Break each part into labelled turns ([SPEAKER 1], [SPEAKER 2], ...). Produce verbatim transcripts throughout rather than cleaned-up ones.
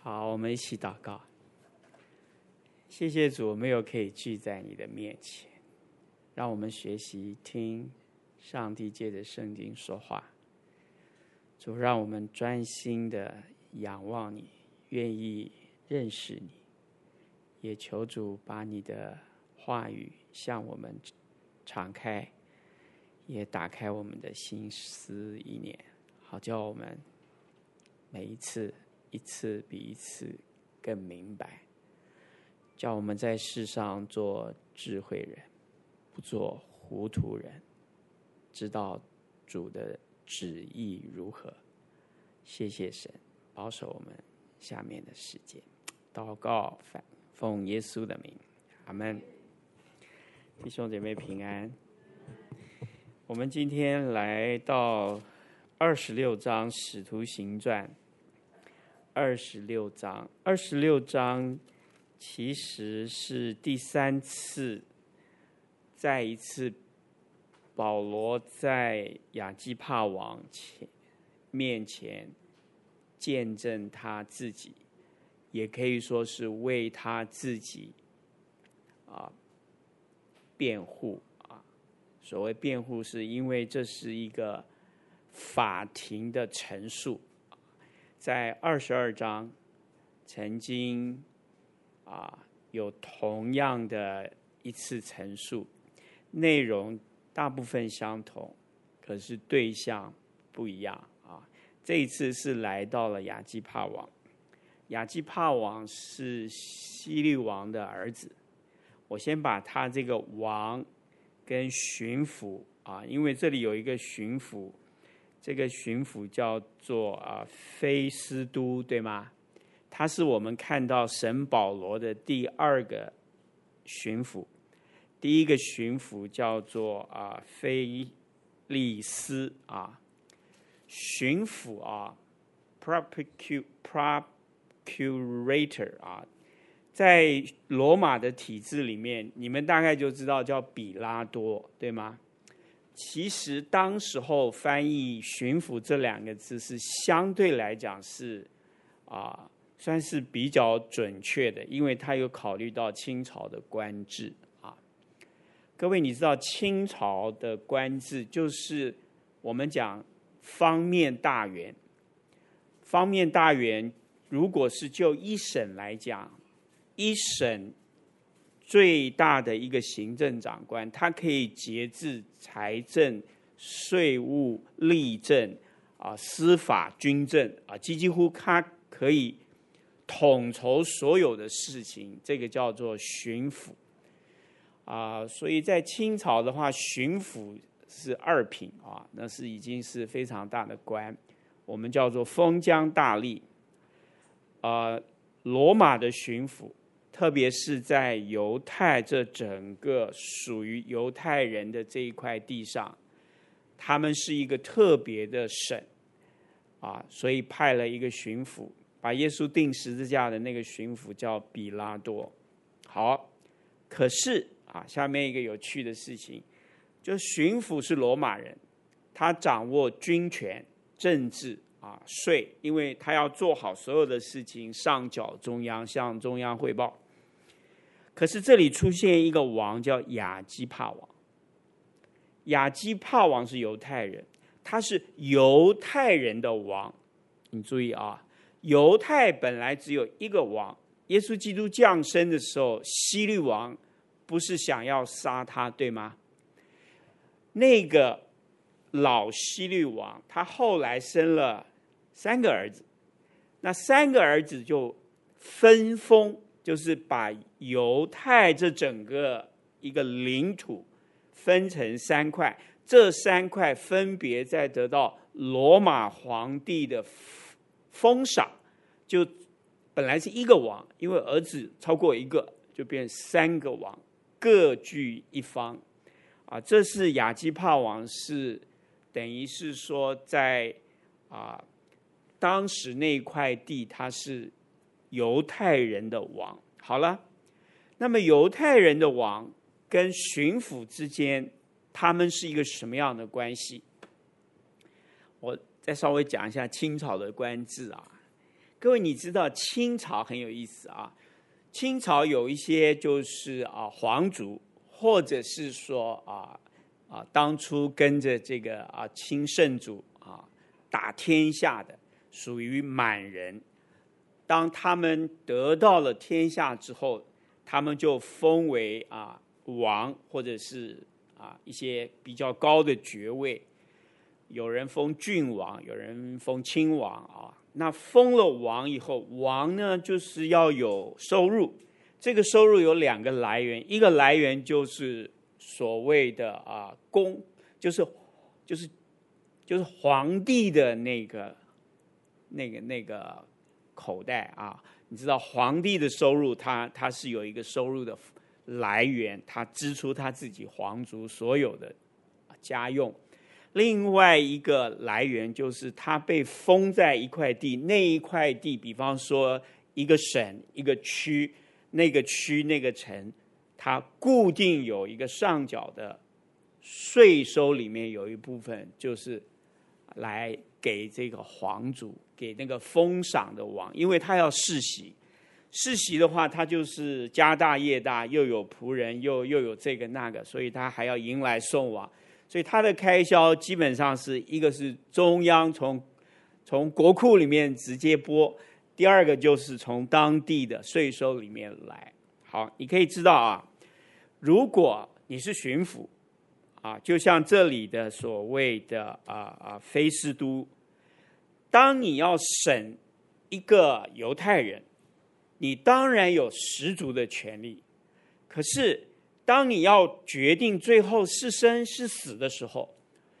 [SPEAKER 1] 好，我们一起祷告。谢谢主，我们又可以聚在你的面前，让我们学习听上帝借着圣经说话。主，让我们专心的仰望你，愿意认识你，也求主把你的话语向我们敞开，也打开我们的心思意念，好叫我们每一次一次比一次更明白，叫我们在世上做智慧人，不做糊涂人，知道主的旨意如何。谢谢神，保守我们下面的时间。祷告奉耶稣的名，阿们。弟兄姐妹平安。我们今天来到二十六章《使徒行传》。二十六章，二十六章其实是第三次，再一次保罗在亚基帕王前面前见证他自己，也可以说是为他自己啊辩护啊。所谓辩护，是因为这是一个法庭的陈述。在二十二章，曾经啊有同样的一次陈述，内容大部分相同，可是对象不一样啊。这一次是来到了亚基帕王，亚基帕王是希律王的儿子。我先把他这个王跟巡抚啊，因为这里有一个巡抚。这个巡抚叫做啊菲斯都，对吗？他是我们看到神保罗的第二个巡抚，第一个巡撫叫做啊菲利斯啊，巡抚啊 procurator 啊，在罗马的体制里面，你们大概就知道叫比拉多，对吗？其实当时候翻译巡抚这两个字是相对来讲是啊，算是比较准确的，因为他有考虑到清朝的官制啊。各位，你知道清朝的官制就是我们讲方面大员，方面大员如果是就一审来讲，一审最大的一个行政长官，他可以节制财政、税务、吏政啊、司法、军政啊，几乎他可以统筹所有的事情，这个叫做巡抚啊。所以在清朝的话，巡抚是二品啊，那是已经是非常大的官，我们叫做封疆大吏啊。罗马的巡抚，特别是在犹太这整个属于犹太人的这一块地上，他们是一个特别的省啊，所以派了一个巡抚，把耶稣钉十字架的那个巡抚叫比拉多。好，可是啊，下面一个有趣的事情，就巡抚是罗马人，他掌握军权、政治啊、税，因为他要做好所有的事情，上缴中央，向中央汇报。可是这里出现一个王叫亚基帕王，亚基帕王是犹太人，他是犹太人的王。你注意啊，犹太本来只有一个王，耶稣基督降生的时候，希律王不是想要杀他，对吗？那个老希律王，他后来生了三个儿子，那三个儿子就分封，就是把犹太这整个一个领土分成三块，这三块分别再得到罗马皇帝的封赏，就本来是一个王，因为儿子超过一个，就变三个王，各据一方啊。这是亚基帕王，是等于是说在啊当时那块地，他是犹太人的王。好了，那么犹太人的王跟巡抚之间，他们是一个什么样的关系？我再稍微讲一下清朝的官制啊。 各位，你知道清朝很有意思啊。清朝有一些就是啊皇族，或者是说啊啊当初跟着这个啊清圣祖啊打天下的，属于满人。当他们得到了天下之后，他们就封为啊王，或者是啊一些比较高的爵位。有人封郡王，有人封亲王啊。那封了王以后，王呢就是要有收入，这个收入有两个来源，一个来源就是所谓的啊公，就是就是就是皇帝的那个那个那个口袋啊。你知道皇帝的收入，他他是有一个收入的来源，他支出他自己皇族所有的家用。另外一个来源就是他被封在一块地，那一块地，比方说一个省、一个区，那个区、那个城，它固定有一个上缴的税收，里面有一部分就是来给这个皇族，给那个封赏的王，因为他要世袭。世袭的话，他就是家大业大，又有仆人，又又有这个那个，所以他还要迎来送往。所以他的开销基本上是一个是中央从从国库里面直接拨，第二个就是从当地的税收里面来。好，你可以知道啊，如果你是巡抚啊，就像这里的所谓的啊啊菲斯都，当你要审一个犹太人，你当然有十足的权利，可是当你要决定最后是生是死的时候，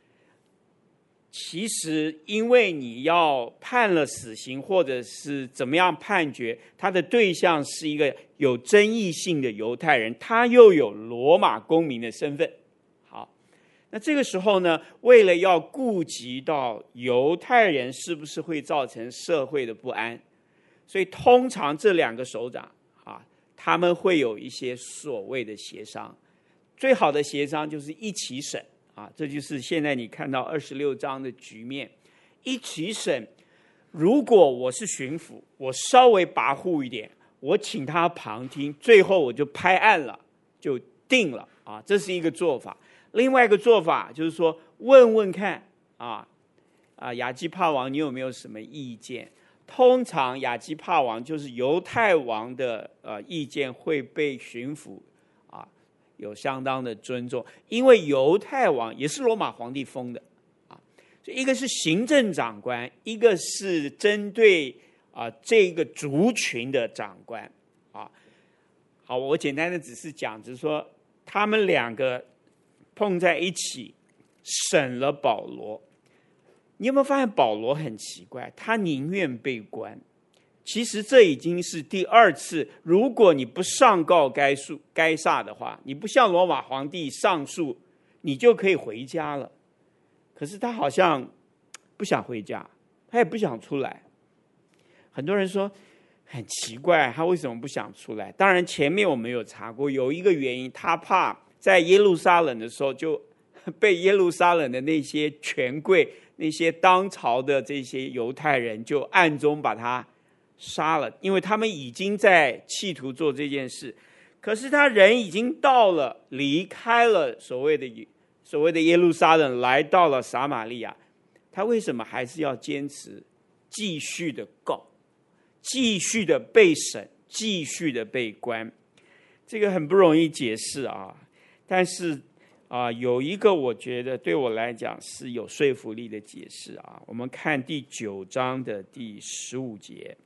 [SPEAKER 1] 其实因为你要判了死刑，或者是怎么样判决，他的对象是一个有争议性的犹太人，他又有罗马公民的身份。好，那这个时候呢，为了要顾及到犹太人是不是会造成社会的不安，所以通常这两个首长啊，他们会有一些所谓的协商，最好的协商就是一起审啊，这就是现在你看到二十六章的局面。一起审，如果我是巡抚，我稍微跋扈一点，我请他旁听，最后我就拍案了，就定了啊，这是一个做法。另外一个做法就是说，问问看啊啊，亚基帕王，你有没有什么意见？通常亚基帕王就是犹太王的呃意见会被巡抚啊有相当的尊重，因为犹太王也是罗马皇帝封的啊，所以一个是行政长官，一个是针对啊这个族群的长官啊。好，我简单的只是讲，就是说他们两个碰在一起审了保罗。你有没有发现保罗很奇怪，他宁愿被关。其实这已经是第二次，如果你不上告该诉该撒的话，你不向罗马皇帝上诉，你就可以回家了。可是他好像不想回家，他也不想出来。很多人说很奇怪，他为什么不想出来？当然前面我们有查过，有一个原因，他怕在耶路撒冷的时候就被耶路撒冷的那些权贵，那些当朝的这些犹太人就暗中把他杀了，因为他们已经在企图做这件事。可是他人已经到了，离开了所谓的所谓的耶路撒冷，来到了撒玛利亚，他为什么还是要坚持继续的告，继续的被审，继续的被关？这个很不容易解释啊。但是啊，有一个我觉得对我来讲是有说服力的解释啊。我们看第九章的第十五节，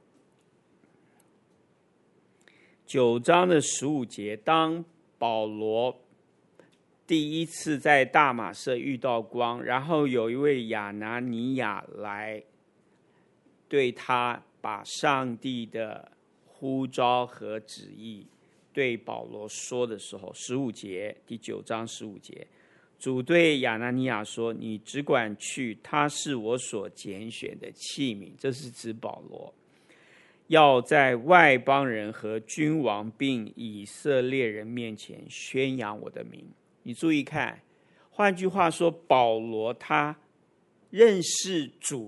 [SPEAKER 1] 九章的十五节，当保罗第一次在大马色遇到光，然后有一位亚拿尼亚来对他把上帝的呼召和旨意对保罗说的时候，十五节，第九章十五节，主对亚拿尼亚说：“你只管去，他是我所拣选的器皿。”这是指保罗要在外邦人和君王并以色列人面前宣扬我的名。你注意看，换句话说，保罗他认识主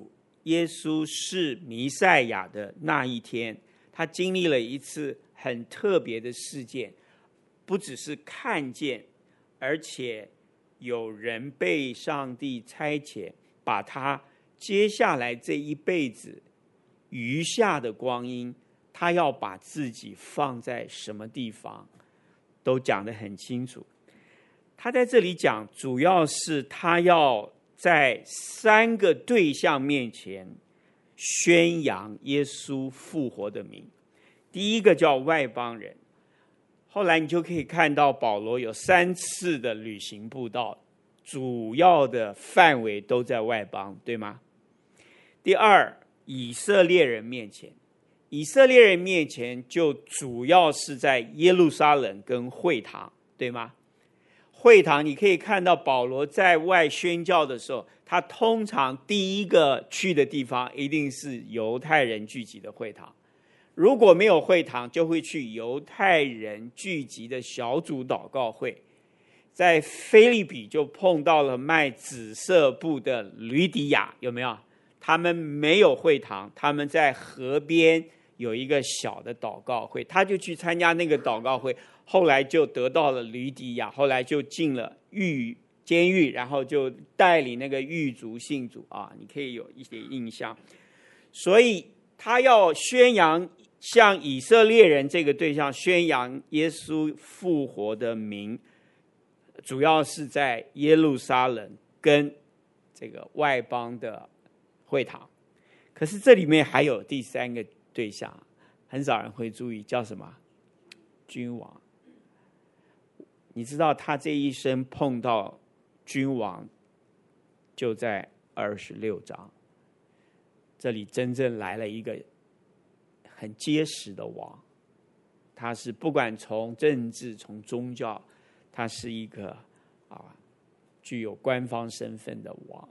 [SPEAKER 1] 耶稣是弥赛亚的那一天，他经历了一次很特别的事件，不只是看见，而且有人被上帝差遣，把他接下来这一辈子余下的光阴，他要把自己放在什么地方，都讲得很清楚。他在这里讲，主要是他要在三个对象面前宣扬耶稣复活的名。第一个叫外邦人，后来你就可以看到保罗有三次的旅行布道，主要的范围都在外邦，对吗？第二，以色列人面前，以色列人面前就主要是在耶路撒冷跟会堂，对吗？会堂你可以看到保罗在外宣教的时候，他通常第一个去的地方一定是犹太人聚集的会堂，如果没有会堂，就会去犹太人聚集的小组祷告会。在腓立比就碰到了卖紫色布的吕底亚，有没有？他们没有会堂，他们在河边有一个小的祷告会，他就去参加那个祷告会，后来就得到了吕底亚，后来就进了狱监狱，然后就带领那个狱卒信主啊，你可以有一些印象。所以他要宣扬，向以色列人这个对象宣扬耶稣复活的名，主要是在耶路撒冷跟这个外邦的会堂。可是这里面还有第三个对象，很少人会注意，叫什么？君王。你知道他这一生碰到君王就在二十六章，这里真正来了一个很结实的王，他是不管从政治从宗教，他是一个啊具有官方身份的王。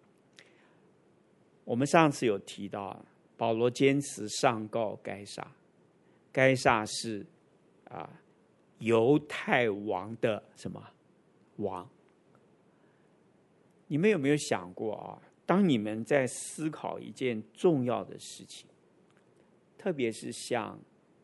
[SPEAKER 1] 我们上次有提到，保罗坚持上告该撒，该撒是啊犹太王的什么王？你们有没有想过啊？当你们在思考一件重要的事情，特别是像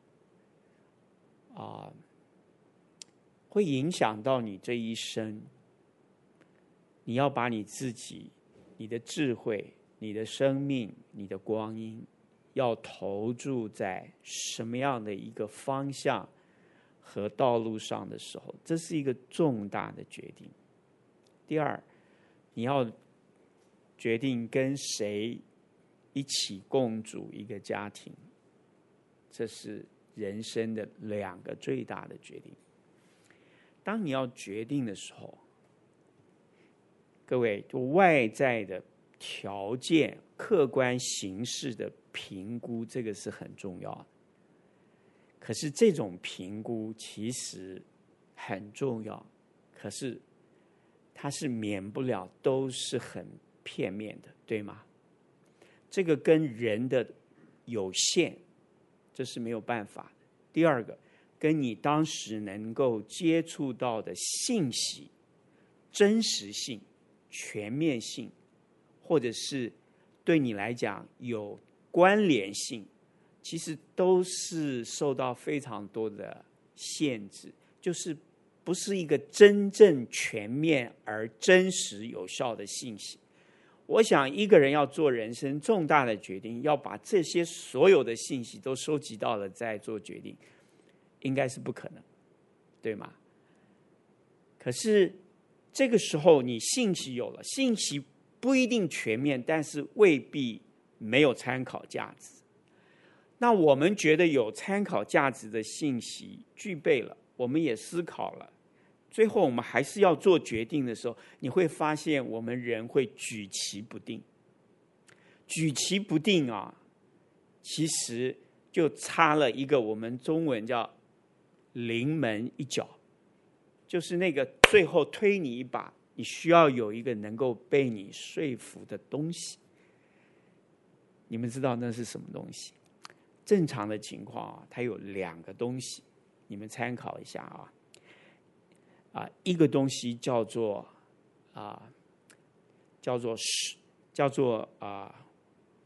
[SPEAKER 1] 啊会影响到你这一生，你要把你自己、你的智慧、你的生命、你的光阴，要投注在什么样的一个方向和道路上的时候，这是一个重大的决定。第二，你要决定跟谁一起共组一个家庭，这是人生的两个最大的决定。当你要决定的时候，各位，外在的条件、客观形势的评估，这个是很重要的。可是这种评估其实很重要，可是它是免不了都是很片面的，对吗？这个跟人的有限，这是没有办法的。第二个，跟你当时能够接触到的信息、真实性、全面性，或者是对你来讲有关联性，其实都是受到非常多的限制，就是不是一个真正全面而真实有效的信息。我想一个人要做人生重大的决定，要把这些所有的信息都收集到了再做决定，应该是不可能，对吗？可是这个时候你信息有了，信息不一定全面，但是未必没有参考价值。那我们觉得有参考价值的信息具备了，我们也思考了，最后我们还是要做决定的时候，你会发现我们人会举棋不定。举棋不定啊，其实就差了一个我们中文叫临门一脚，就是那个最后推你一把，你需要有一个能够被你说服的东西。你们知道那是什么东西？正常的情况啊，它有两个东西，你们参考一下啊。啊，一个东西叫做啊，叫做叫做啊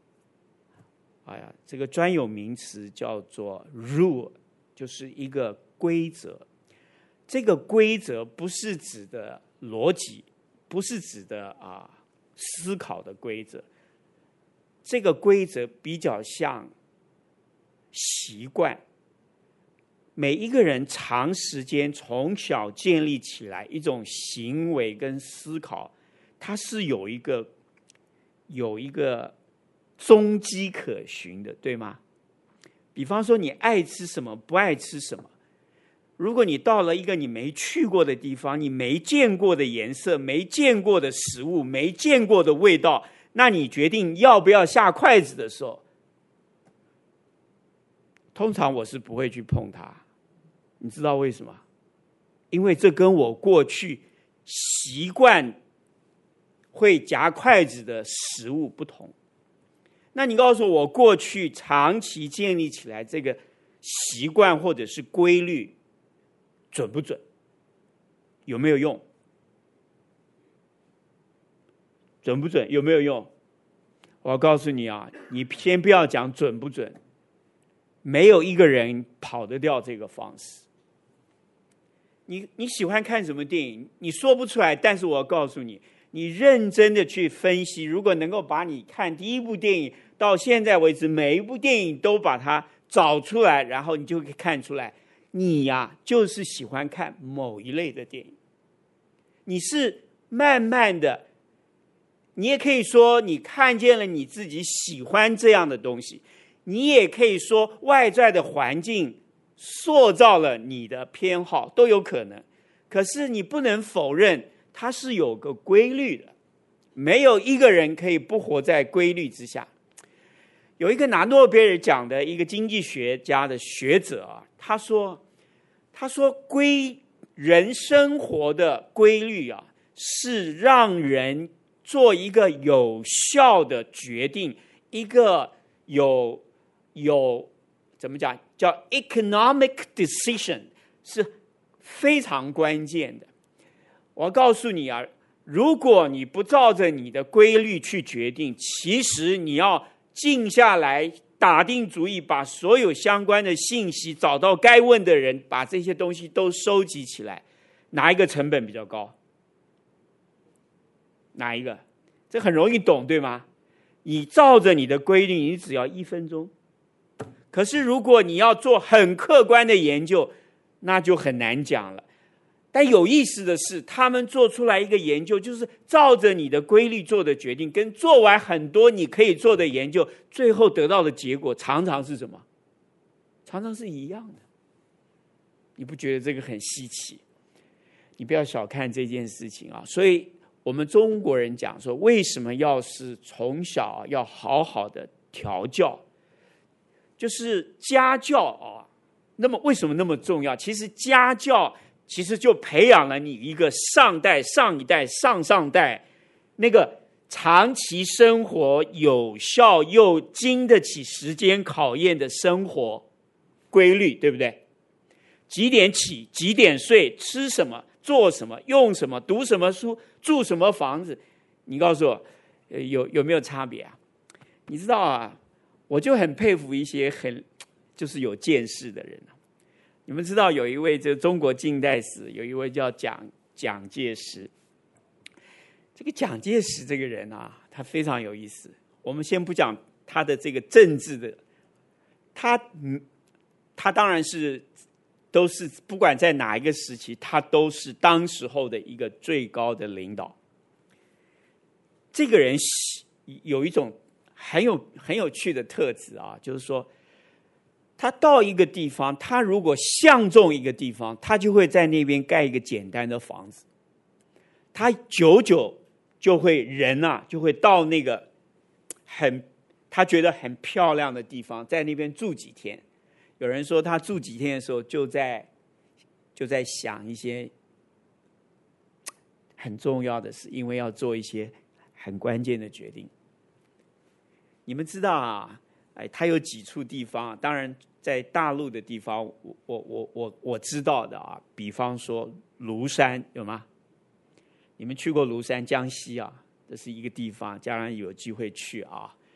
[SPEAKER 1] 哎呀，这个专有名词叫做 rule， 就是一个规则。这个规则不是指的逻辑，不是指的啊思考的规则。这个规则比较像习惯，每一个人长时间从小建立起来一种行为跟思考，它是有一个有一个踪迹可循的，对吗？比方说你爱吃什么，不爱吃什么。如果你到了一个你没去过的地方，你没见过的颜色，没见过的食物，没见过的味道，那你决定要不要下筷子的时候，通常我是不会去碰它。你知道为什么？因为这跟我过去习惯会夹筷子的食物不同。那你告诉我，我过去长期建立起来这个习惯或者是规律准不准？有没有用？准不准？有没有用？我要告诉你啊，你先不要讲准不准，没有一个人跑得掉这个方式。你你喜欢看什么电影？你说不出来，但是我要告诉你，你认真的去分析，如果能够把你看第一部电影到现在为止每一部电影都把它找出来，然后你就可以看出来，你呀、啊、就是喜欢看某一类的电影。你是慢慢的，你也可以说你看见了你自己喜欢这样的东西，你也可以说外在的环境塑造了你的偏好，都有可能。可是你不能否认它是有个规律的，没有一个人可以不活在规律之下。有一个拿诺贝尔奖的一个经济学家的学者啊，他说他说规人生活的规律啊，是让人做一个有效的决定，一个有有怎么讲叫 economic decision， 是非常关键的。我要告诉你啊，如果你不照着你的规律去决定，其实你要静下来打定主意，把所有相关的信息找到该问的人，把这些东西都收集起来，哪一个成本比较高？哪一个？这很容易懂，对吗？你照着你的规律，你只要一分钟。可是如果你要做很客观的研究，那就很难讲了。但有意思的是，他们做出来一个研究，就是照着你的规律做的决定，跟做完很多你可以做的研究，最后得到的结果常常是什么？常常是一样的。你不觉得这个很稀奇？你不要小看这件事情啊！所以我们中国人讲说，为什么要是从小要好好的调教，就是家教啊。那么为什么那么重要？其实家教其实就培养了你一个上代、上一代、上上代那个长期生活有效又经得起时间考验的生活规律，对不对？几点起，几点睡，吃什么，做什么，用什么，读什么书，住什么房子，你告诉我，有有没有差别啊？你知道啊，我就很佩服一些很就是有见识的人。你们知道有一位这中国近代史有一位叫蒋蒋介石。这个蒋介石这个人啊，他非常有意思。我们先不讲他的这个政治的，他他当然是都是不管在哪一个时期，他都是当时候的一个最高的领导。这个人有一种很有很有趣的特质啊，就是说，他到一个地方，他如果相中一个地方，他就会在那边盖一个简单的房子。他久久就会人啊，就会到那个很他觉得很漂亮的地方，在那边住几天。有人说他住几天的时候，就在就在想一些很重要的事，因为要做一些很关键的决定。你们知道啊，哎，他有几处地方，当然在大陆的地方，我我我我我知道的啊，比方说庐山，有吗？你们去过庐山，江西啊，这是一个地方，将来有机会去啊。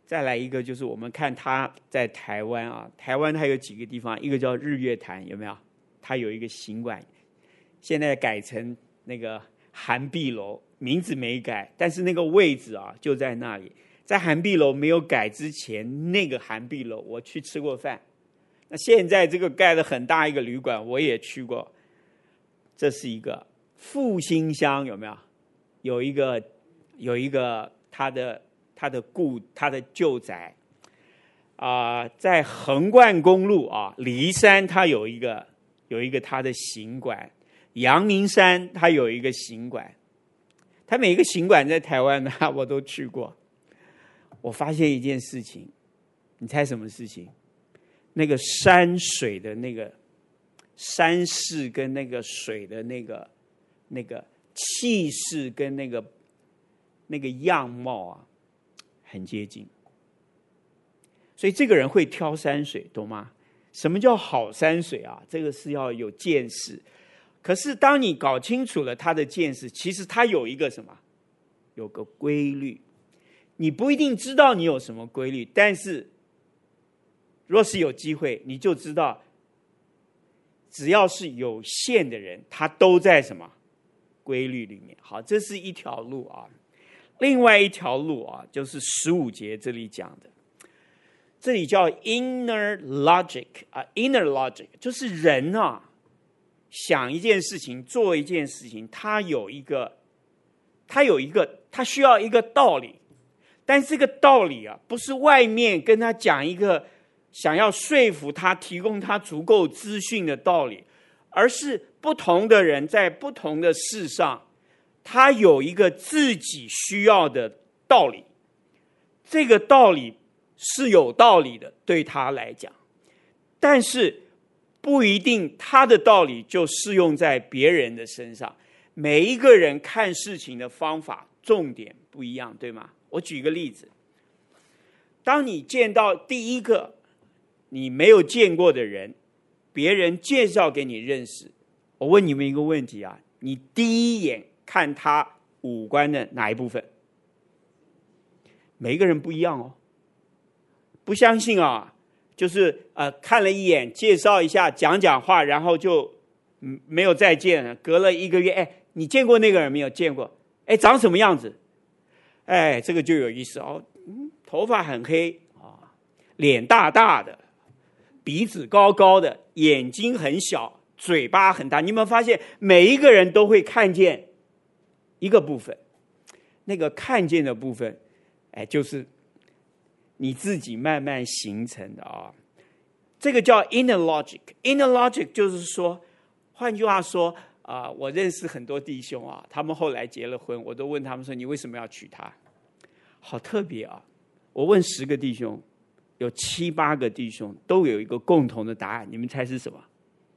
[SPEAKER 1] 再来一个就是我们看他在台湾啊，台湾它有几个地方，一个叫日月潭，有没有？它有一个行馆，现在改成那个涵碧楼，名字没改，但是那个位置啊就在那里。在涵碧楼没有改之前，那个涵碧楼我去吃过饭。那现在这个盖了很大一个旅馆，我也去过。这是一个复兴乡，有没有？有一个有一个他的他的故他的旧宅啊、呃，在横贯公路啊，梨山它有一个有一个他的行馆，阳明山它有一个行馆，它每一个行馆在台湾呢我都去过。我发现一件事情，你猜什么事情？那个山水的那个山势跟那个水的那个那个气势跟那个那个样貌啊，很接近。所以这个人会挑山水，懂吗？什么叫好山水啊？这个是要有见识。可是当你搞清楚了他的见识，其实他有一个什么？有个规律。你不一定知道你有什么规律，但是若是有机会，你就知道，只要是有限的人，他都在什么规律里面。好，这是一条路啊。另外一条路啊，就是十五节这里讲的，这里叫 inner logic 啊 ，inner logic 就是人啊，想一件事情，做一件事情，他有一个，他有一个，他需要一个道理。但这个道理啊，不是外面跟他讲一个想要说服他、提供他足够资讯的道理，而是不同的人在不同的事上，他有一个自己需要的道理。这个道理是有道理的，对他来讲，但是不一定他的道理就适用在别人的身上。每一个人看事情的方法、重点不一样，对吗？我举个例子，当你见到第一个你没有见过的人，别人介绍给你认识，我问你们一个问题啊，你第一眼看他五官的哪一部分？每一个人不一样哦。不相信啊，就是呃看了一眼，介绍一下，讲讲话，然后就嗯没有再见了。隔了一个月，哎，你见过那个人没有？见过。哎，长什么样子？哎，这个就有意思哦。嗯，头发很黑啊，脸大大的，鼻子高高的，眼睛很小，嘴巴很大。你有没有发现，每一个人都会看见一个部分？那个看见的部分，哎，就是你自己慢慢形成的啊。这个叫 inner logic。inner logic 就是说，换句话说。啊、呃，我认识很多弟兄啊，他们后来结了婚，我都问他们说：“你为什么要娶她？”好特别啊！我问十个弟兄，有七八个弟兄都有一个共同的答案，你们猜是什么？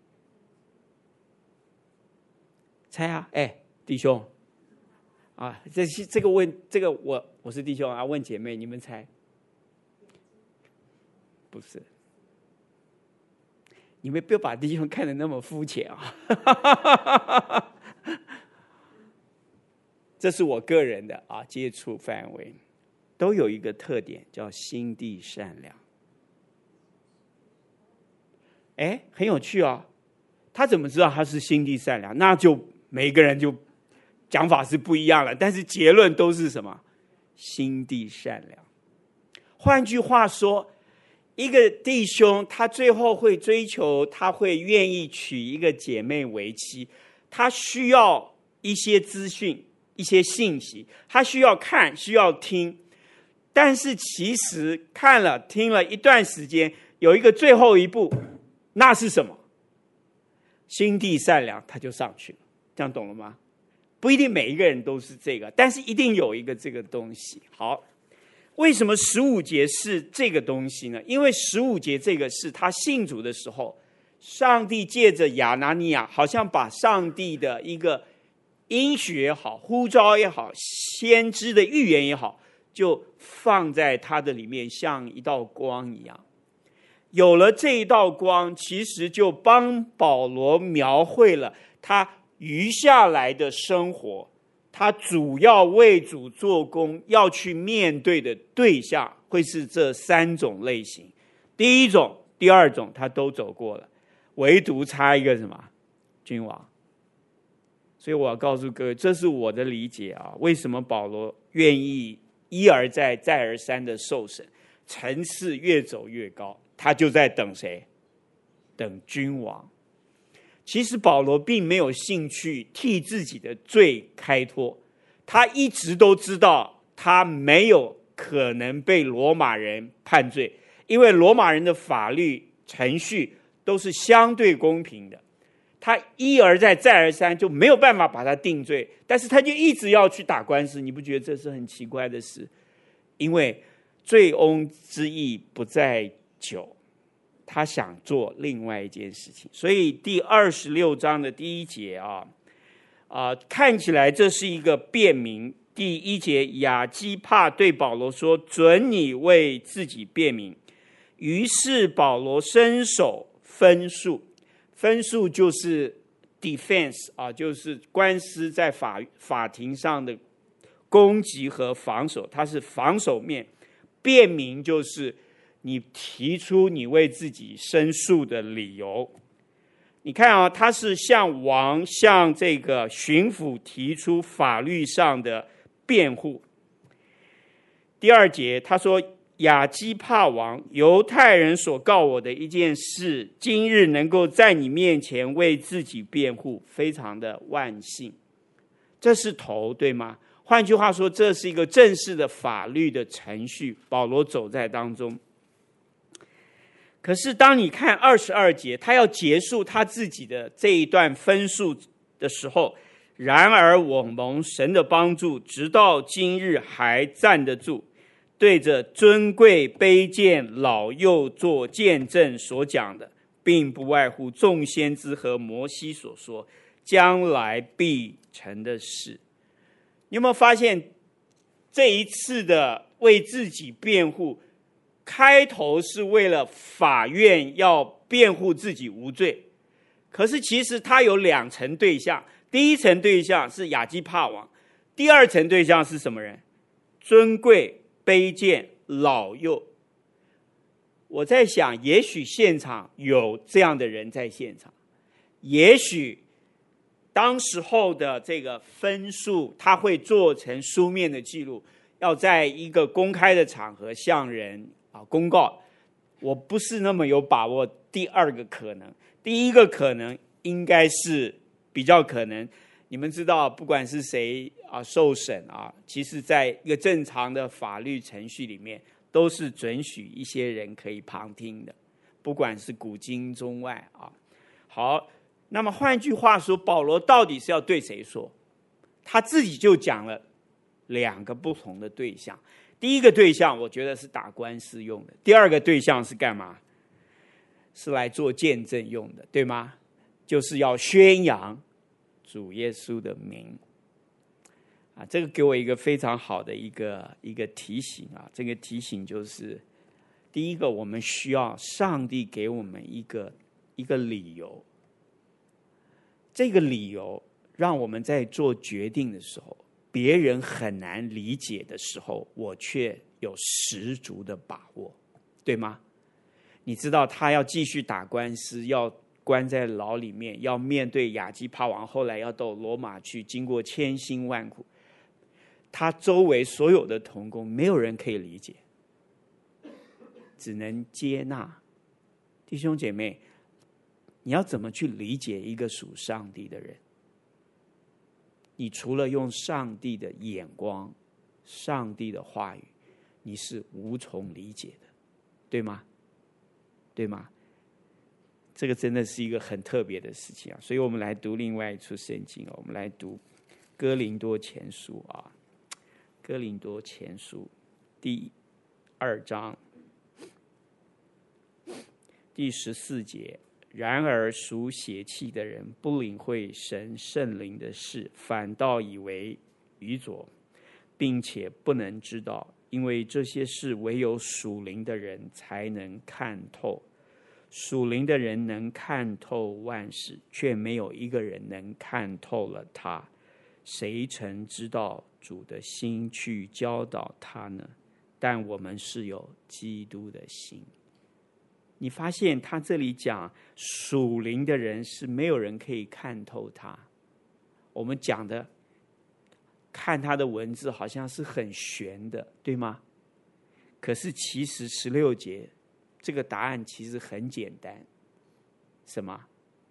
[SPEAKER 1] 猜啊！哎，弟兄啊，这这个问这个我我是弟兄啊，问姐妹，你们猜？不是。你们不要把弟兄看得那么肤浅啊！这是我个人的啊接触范围，都有一个特点，叫心地善良。哎，很有趣啊！他怎么知道他是心地善良？那就每一个人就讲法是不一样了，但是结论都是什么？心地善良。换句话说，一个弟兄，他最后会追求，他会愿意娶一个姐妹为妻，他需要一些资讯、一些信息，他需要看，需要听。但是其实看了、听了一段时间，有一个最后一步，那是什么？心地善良，他就上去了。这样懂了吗？不一定每一个人都是这个，但是一定有一个这个东西。好。为什么十五节是这个东西呢？因为十五节这个是他信主的时候，上帝借着亚拿尼亚，好像把上帝的一个应许也好、呼召也好、先知的预言也好，就放在他的里面，像一道光一样。有了这一道光，其实就帮保罗描绘了他余下来的生活。他主要为主做工要去面对的对象会是这三种类型。第一种、第二种他都走过了，唯独差一个什么？君王。所以我要告诉各位，这是我的理解啊。为什么保罗愿意一而再、再而三的受审，层次越走越高？他就在等谁？等君王。其实保罗并没有兴趣替自己的罪开脱，他一直都知道他没有可能被罗马人判罪，因为罗马人的法律程序都是相对公平的，他一而再再而三就没有办法把他定罪，但是他就一直要去打官司。你不觉得这是很奇怪的事？因为醉翁之意不在酒，他想做另外一件事情。所以第二十六章的第一节啊，啊，看起来这是一个辩明。第一节，亚基帕对保罗说：“准你为自己辩明。”于是保罗伸手分诉，分诉就是 defense 啊，就是官司在法法庭上的攻击和防守，它是防守面。辩明就是你提出你为自己申诉的理由。你看啊，他是向王、向这个巡抚提出法律上的辩护。第二节他说：“亚基帕王，犹太人所告我的一件事，今日能够在你面前为自己辩护，非常的万幸。”这是头，对吗？换句话说，这是一个正式的法律的程序，保罗走在当中。可是当你看二十二节，他要结束他自己的这一段分述的时候，然而我蒙神的帮助，直到今日还站得住，对着尊贵卑贱老幼做见证所讲的，并不外乎众先知和摩西所说将来必成的事。你有没有发现，这一次的为自己辩护，开头是为了法院要辩护自己无罪，可是其实他有两层对象。第一层对象是亚基帕王，第二层对象是什么人？尊贵卑贱老幼。我在想，也许现场有这样的人在现场，也许当时候的这个分数他会做成书面的记录，要在一个公开的场合向人啊公告。我不是那么有把握。第二个可能，第一个可能应该是比较可能。你们知道，不管是谁啊受审啊，其实在一个正常的法律程序里面，都是准许一些人可以旁听的，不管是古今中外啊。好，那么换句话说，保罗到底是要对谁说？他自己就讲了两个不同的对象。第一个对象我觉得是打官司用的，第二个对象是干嘛？是来做见证用的，对吗？就是要宣扬主耶稣的名啊，这个给我一个非常好的一个一个提醒啊。这个提醒就是，第一个，我们需要上帝给我们一个一个理由，这个理由让我们在做决定的时候，别人很难理解的时候，我却有十足的把握，对吗？你知道他要继续打官司，要关在牢里面，要面对亚基帕王，后来要到罗马去，经过千辛万苦，他周围所有的同工没有人可以理解，只能接纳。弟兄姐妹，你要怎么去理解一个属上帝的人？你除了用上帝的眼光、上帝的话语，你是无从理解的，对吗？对吗？这个真的是一个很特别的事情啊！所以我们来读另外一处圣经，我们来读哥林多前书啊，哥林多前书第二章第十四节。然而属血气的人不领会神圣灵的事，反倒以为愚拙，并且不能知道，因为这些事唯有属灵的人才能看透。属灵的人能看透万事，却没有一个人能看透了他。谁曾知道主的心去教导他呢？ 但我们是有基督的心。你发现他这里讲属灵的人是没有人可以看透他。我们讲的看他的文字好像是很玄的，对吗？可是其实十六节这个答案其实很简单，什么？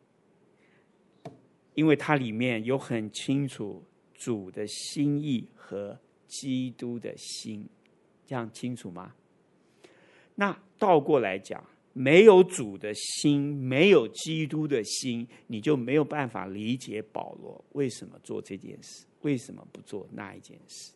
[SPEAKER 1] 因为它里面有很清楚主的心意和基督的心，这样清楚吗？那倒过来讲，没有主的心，没有基督的心，你就没有办法理解保罗为什么做这件事，为什么不做那一件事。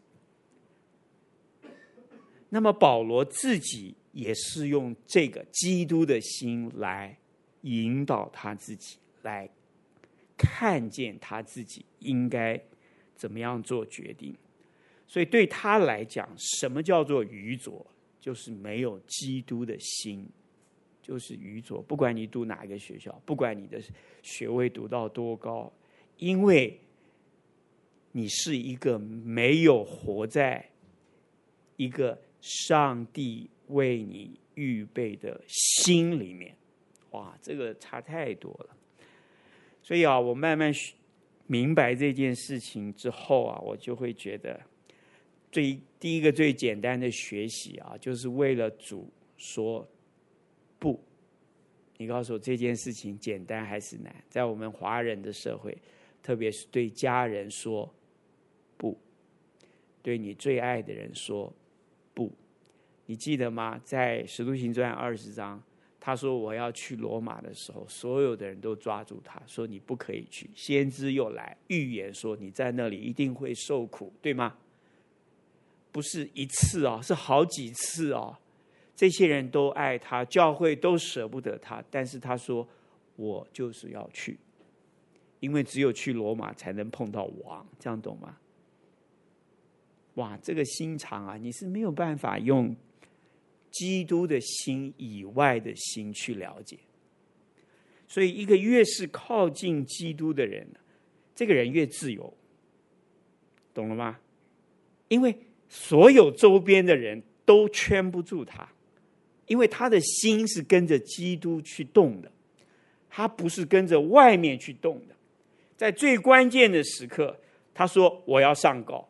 [SPEAKER 1] 那么保罗自己也是用这个基督的心来引导他自己，来看见他自己应该怎么样做决定。所以对他来讲，什么叫做愚拙？就是没有基督的心，就是愚拙。不管你读哪一个学校，不管你的学位读到多高，因为你是一个没有活在一个上帝为你预备的心里面。哇，这个差太多了。所以啊，我慢慢明白这件事情之后啊，我就会觉得最第一个最简单的学习啊，就是为了主说不。你告诉我这件事情简单还是难？在我们华人的社会，特别是对家人说不，对你最爱的人说不。你记得吗？在使徒行传二十章，他说我要去罗马的时候，所有的人都抓住他说你不可以去。先知又来预言说你在那里一定会受苦，对吗？不是一次哦，是好几次哦。这些人都爱他，教会都舍不得他，但是他说我就是要去，因为只有去罗马才能碰到王，这样懂吗？哇，这个心肠啊，你是没有办法用基督的心以外的心去了解。所以一个越是靠近基督的人，这个人越自由，懂了吗？因为所有周边的人都圈不住他，因为他的心是跟着基督去动的，他不是跟着外面去动的。在最关键的时刻，他说我要上告，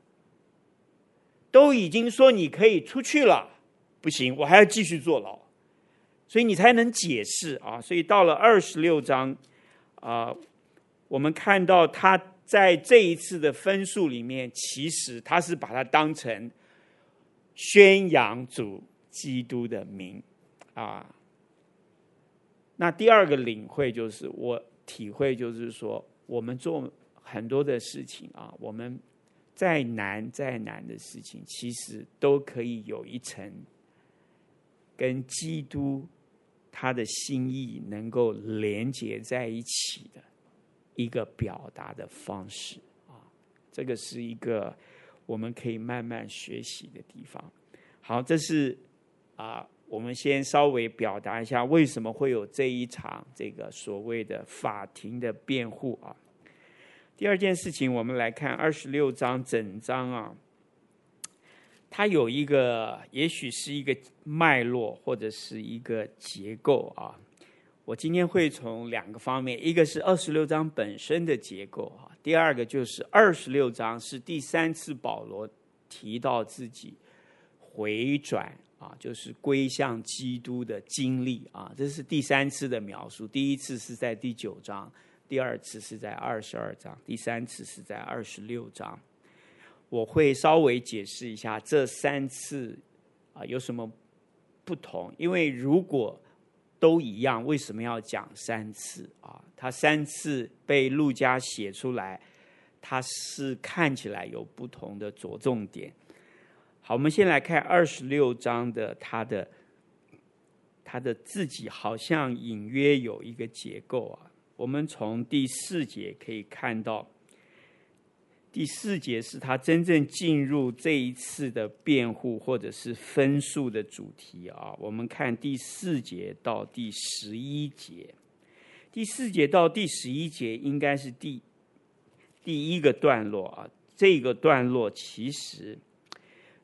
[SPEAKER 1] 都已经说你可以出去了，不行，我还要继续坐牢，所以你才能解释啊。所以到了二十六章啊、呃，我们看到他在这一次的分数里面，其实他是把它当成宣扬主基督的名啊。那第二个领会就是我体会，就是说我们做很多的事情啊，我们再难再难的事情，其实都可以有一层跟基督他的心意能够连结在一起的一个表达的方式啊，这个是一个我们可以慢慢学习的地方。好，这是啊，我们先稍微表达一下为什么会有这一场这个所谓的法庭的辩护啊。第二件事情，我们来看二十六章整章啊，它有一个也许是一个脉络或者是一个结构啊。我今天会从两个方面，一个是二十六章本身的结构啊，第二个就是二十六章是第三次保罗提到自己回转啊，就是归向基督的经历啊，这是第三次的描述。第一次是在第九章，第二次是在二十二章，第三次是在二十六章。我会稍微解释一下这三次啊有什么不同，因为如果都一样，为什么要讲三次啊？他三次被路加写出来，他是看起来有不同的着重点。好，我们先来看二十六章的他的他的自己好像隐约有一个结构啊。我们从第四节可以看到，第四节是他真正进入这一次的辩护或者是分数的主题啊。我们看第四节到第十一节，第四节到第十一节应该是第第一个段落啊。这个段落其实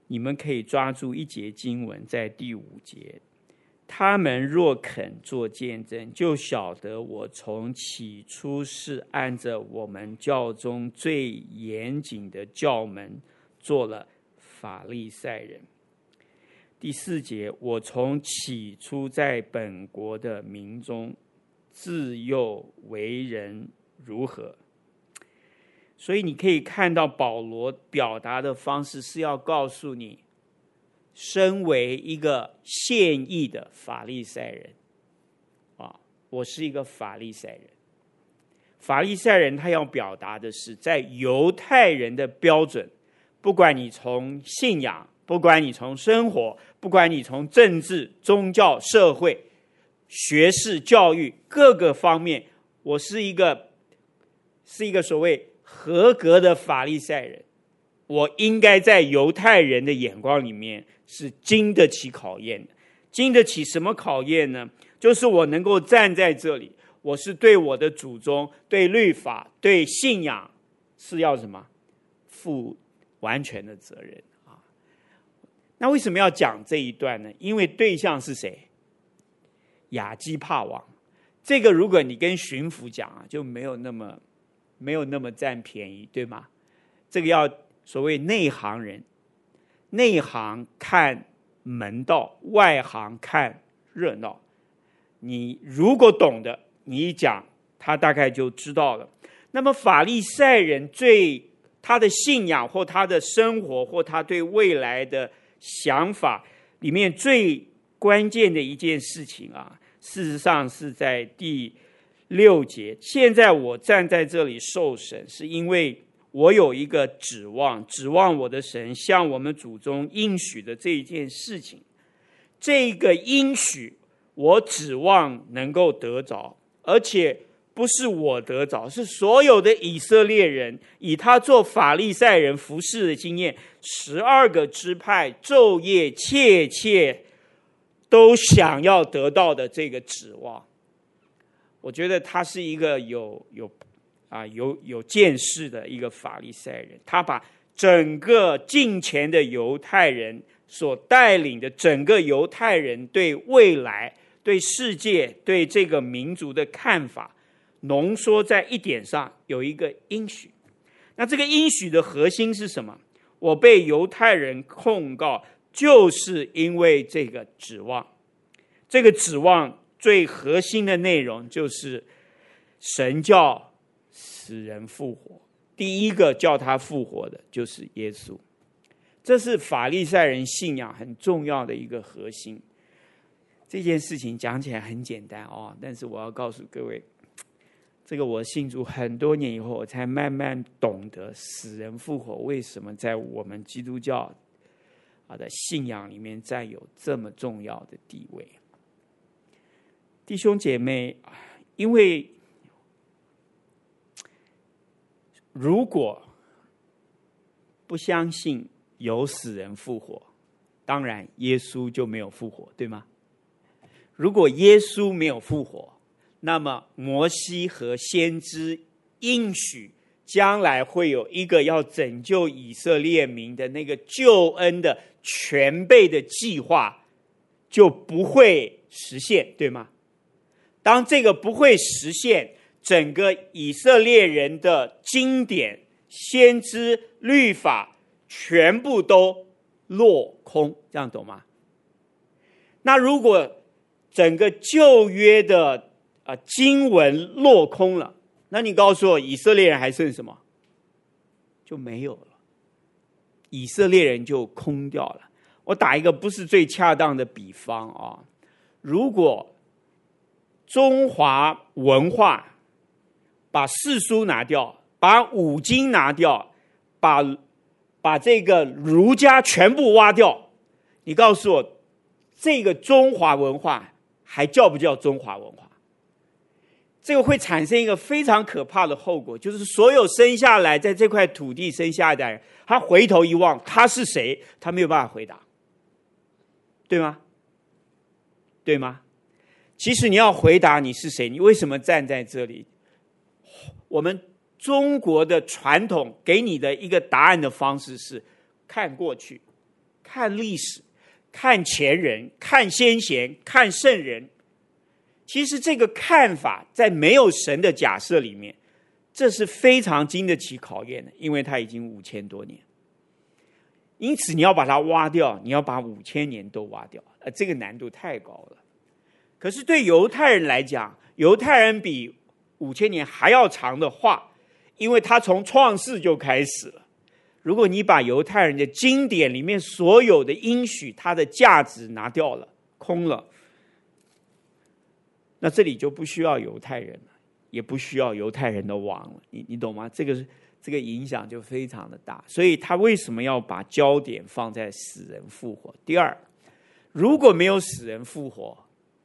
[SPEAKER 1] 你们可以抓住一节经文，在第五节，他们若肯做见证，就晓得我从起初是按着我们教中最严谨的教门做了法利赛人。第四节，我从起初在本国的民中自幼为人如何。所以你可以看到保罗表达的方式是要告诉你，身为一个现役的法利赛人啊，我是一个法利赛人。法利赛人他要表达的是，在犹太人的标准，不管你从信仰，不管你从生活，不管你从政治、宗教、社会、学识、教育各个方面，我是一个是一个所谓合格的法利赛人，我应该在犹太人的眼光里面是经得起考验的。经得起什么考验呢？就是我能够站在这里，我是对我的祖宗、对律法、对信仰是要什么负完全的责任啊。那为什么要讲这一段呢？因为对象是谁？亚基帕王。这个如果你跟巡抚讲啊，就没有那么没有那么占便宜，对吗？这个要所谓内行人，内行看门道，外行看热闹。你如果懂得，你一讲，他大概就知道了。那么法利赛人最他的信仰或他的生活或他对未来的想法里面最关键的一件事情啊，事实上是在第六节。现在我站在这里受审，是因为我有一个指望，指望我的神向我们祖宗应许的这一件事情。这个应许我指望能够得着，而且不是我得着，是所有的以色列人以他做法利赛人服事的经验，十二个支派昼夜切切都想要得到的这个指望。我觉得他是一个有有啊有有见识的一个法利赛人，他把整个近前的犹太人所带领的整个犹太人对未来、对世界、对这个民族的看法，浓缩在一点上，有一个应许。那这个应许的核心是什么？我被犹太人控告，就是因为这个指望。这个指望最核心的内容就是神叫死人复活，第一个叫他复活的就是耶稣。这是法利赛人信仰很重要的一个核心。这件事情讲起来很简单哦，但是我要告诉各位，这个我信主很多年以后，我才慢慢懂得死人复活为什么在我们基督教的信仰里面占有这么重要的地位。弟兄姐妹，因为如果不相信有死人复活，当然耶稣就没有复活，对吗？如果耶稣没有复活，那么摩西和先知应许将来会有一个要拯救以色列民的那个救恩的全备的计划就不会实现，对吗？当这个不会实现，整个以色列人的经典、先知、律法全部都落空，这样懂吗？那如果整个旧约的、呃、经文落空了，那你告诉我以色列人还剩什么？就没有了，以色列人就空掉了。我打一个不是最恰当的比方啊，如果中华文化把四书拿掉，把五经拿掉，把把这个儒家全部挖掉，你告诉我这个中华文化还叫不叫中华文化？这个会产生一个非常可怕的后果，就是所有生下来在这块土地生下来的人，他回头一望，他是谁？他没有办法回答，对吗？对吗？其实你要回答你是谁，你为什么站在这里？我们中国的传统给你的一个答案的方式是看过去， 看历史，看前人，看先贤，看圣人。其实这个看法在没有神的假设里面，这是非常经得起考验的，因为它已经五千多年。因此你要把它挖掉，你要把五千年都挖掉，呃，这个难度太高了。可是对犹太人来讲，犹太人比五千年还要长的话，因为他从创世就开始了。如果你把犹太人的经典里面所有的应许，它的价值拿掉了，空了，那这里就不需要犹太人了，也不需要犹太人的王了。你你懂吗？这个这个影响就非常的大。所以他为什么要把焦点放在死人复活？第二，如果没有死人复活，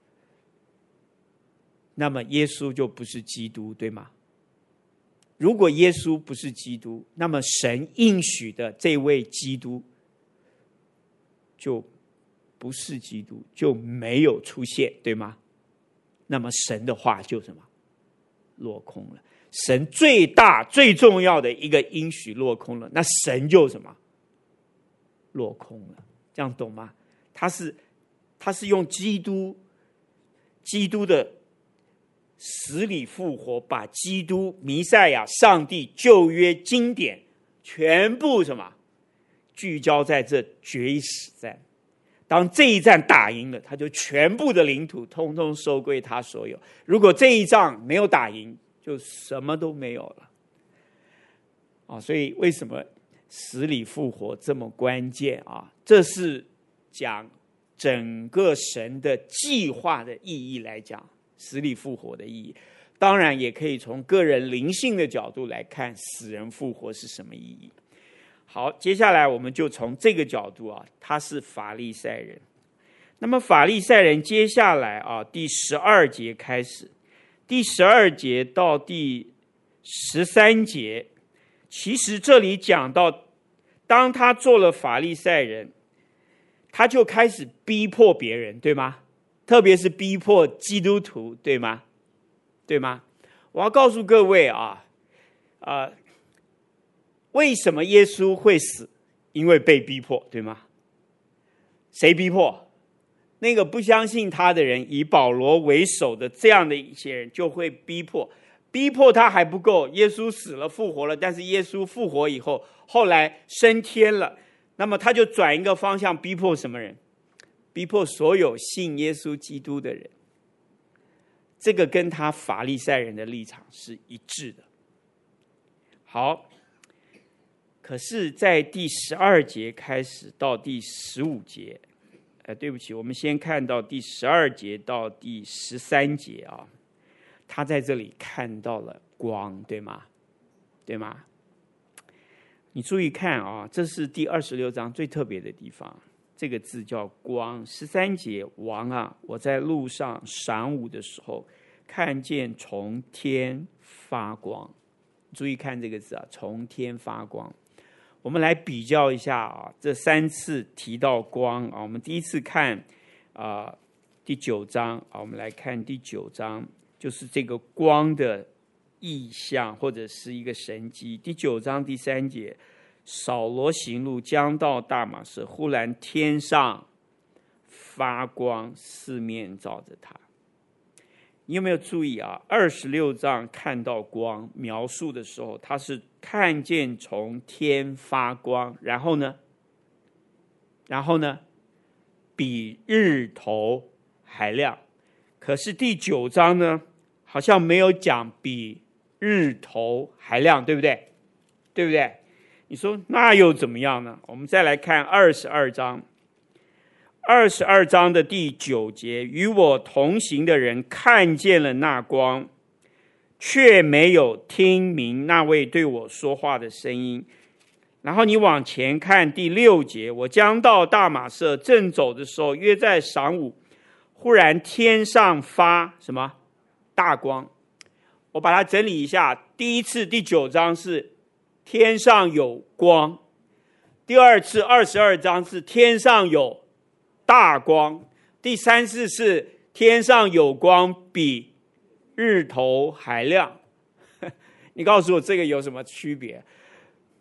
[SPEAKER 1] 那么耶稣就不是基督，对吗？如果耶稣不是基督，那么神应许的这位基督就不是基督，就没有出现，对吗？那么神的话就什么？落空了。神最大最重要的一个应许落空了，那神就什么？落空了。这样懂吗？他是他是用基督基督的死里复活，把基督、弥赛亚、上帝、旧约经典全部什么聚焦在这决一死战。当这一战打赢了，他就全部的领土通通收归他所有。如果这一仗没有打赢，就什么都没有了。啊，所以为什么死里复活这么关键啊？这是讲整个神的计划的意义来讲。死里复活的意义，当然也可以从个人灵性的角度来看死人复活是什么意义。好，接下来我们就从这个角度啊，他是法利赛人。那么法利赛人接下来啊，第十二节开始，第十二节到第十三节，其实这里讲到，当他做了法利赛人，他就开始逼迫别人，对吗？特别是逼迫基督徒，对吗？对吗？我要告诉各位啊，呃，为什么耶稣会死？因为被逼迫，对吗？谁逼迫？那个不相信他的人，以保罗为首的这样的一些人，就会逼迫。逼迫他还不够，耶稣死了复活了，但是耶稣复活以后，后来升天了，那么他就转一个方向，逼迫什么人？逼迫所有信耶稣基督的人。这个跟他法利赛人的立场是一致的。好，可是在第十二节开始到第十五节，呃，对不起，我们先看到第十二节到第十三节啊，他在这里看到了光，对吗？对吗？你注意看啊，这是第二十六章最特别的地方。这个字叫光。十三节，王啊，我在路上晌午的时候，看见从天发光。注意看这个字啊，从天发光。我们来比较一下啊，这三次提到光啊。我们第一次看啊、呃、第九章啊，我们来看第九章，就是这个光的意象或者是一个神迹。第九章第三节。扫罗行路将到大马色，忽然天上发光，四面照着他。你有没有注意啊？二十六章看到光描述的时候，他是看见从天发光，然后呢，然后呢，比日头还亮。可是第九章呢，好像没有讲比日头还亮，对不对？对不对？你说那又怎么样呢？我们再来看二十二章，二十二章的第九节，与我同行的人看见了那光，却没有听明那位对我说话的声音。然后你往前看第六节，我将到大马色，正走的时候，约在晌午，忽然天上发什么大光。我把它整理一下，第一次第九章是天上有光，第二次二十二章是天上有大光，第三次是天上有光比日头还亮。你告诉我这个有什么区别？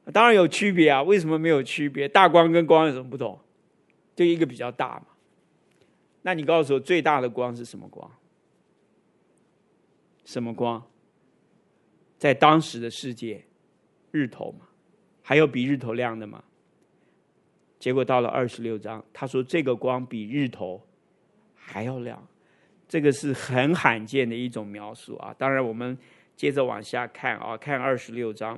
[SPEAKER 1] 当然有区别啊，为什么没有区别？大光跟光有什么不同？就一个比较大嘛。那你告诉我，最大的光是什么光？什么光？在当时的世界，日头嘛。还有比日头亮的吗？结果到了二十六章，他说这个光比日头还要亮，这个是很罕见的一种描述啊。当然，我们接着往下看啊，看二十六章。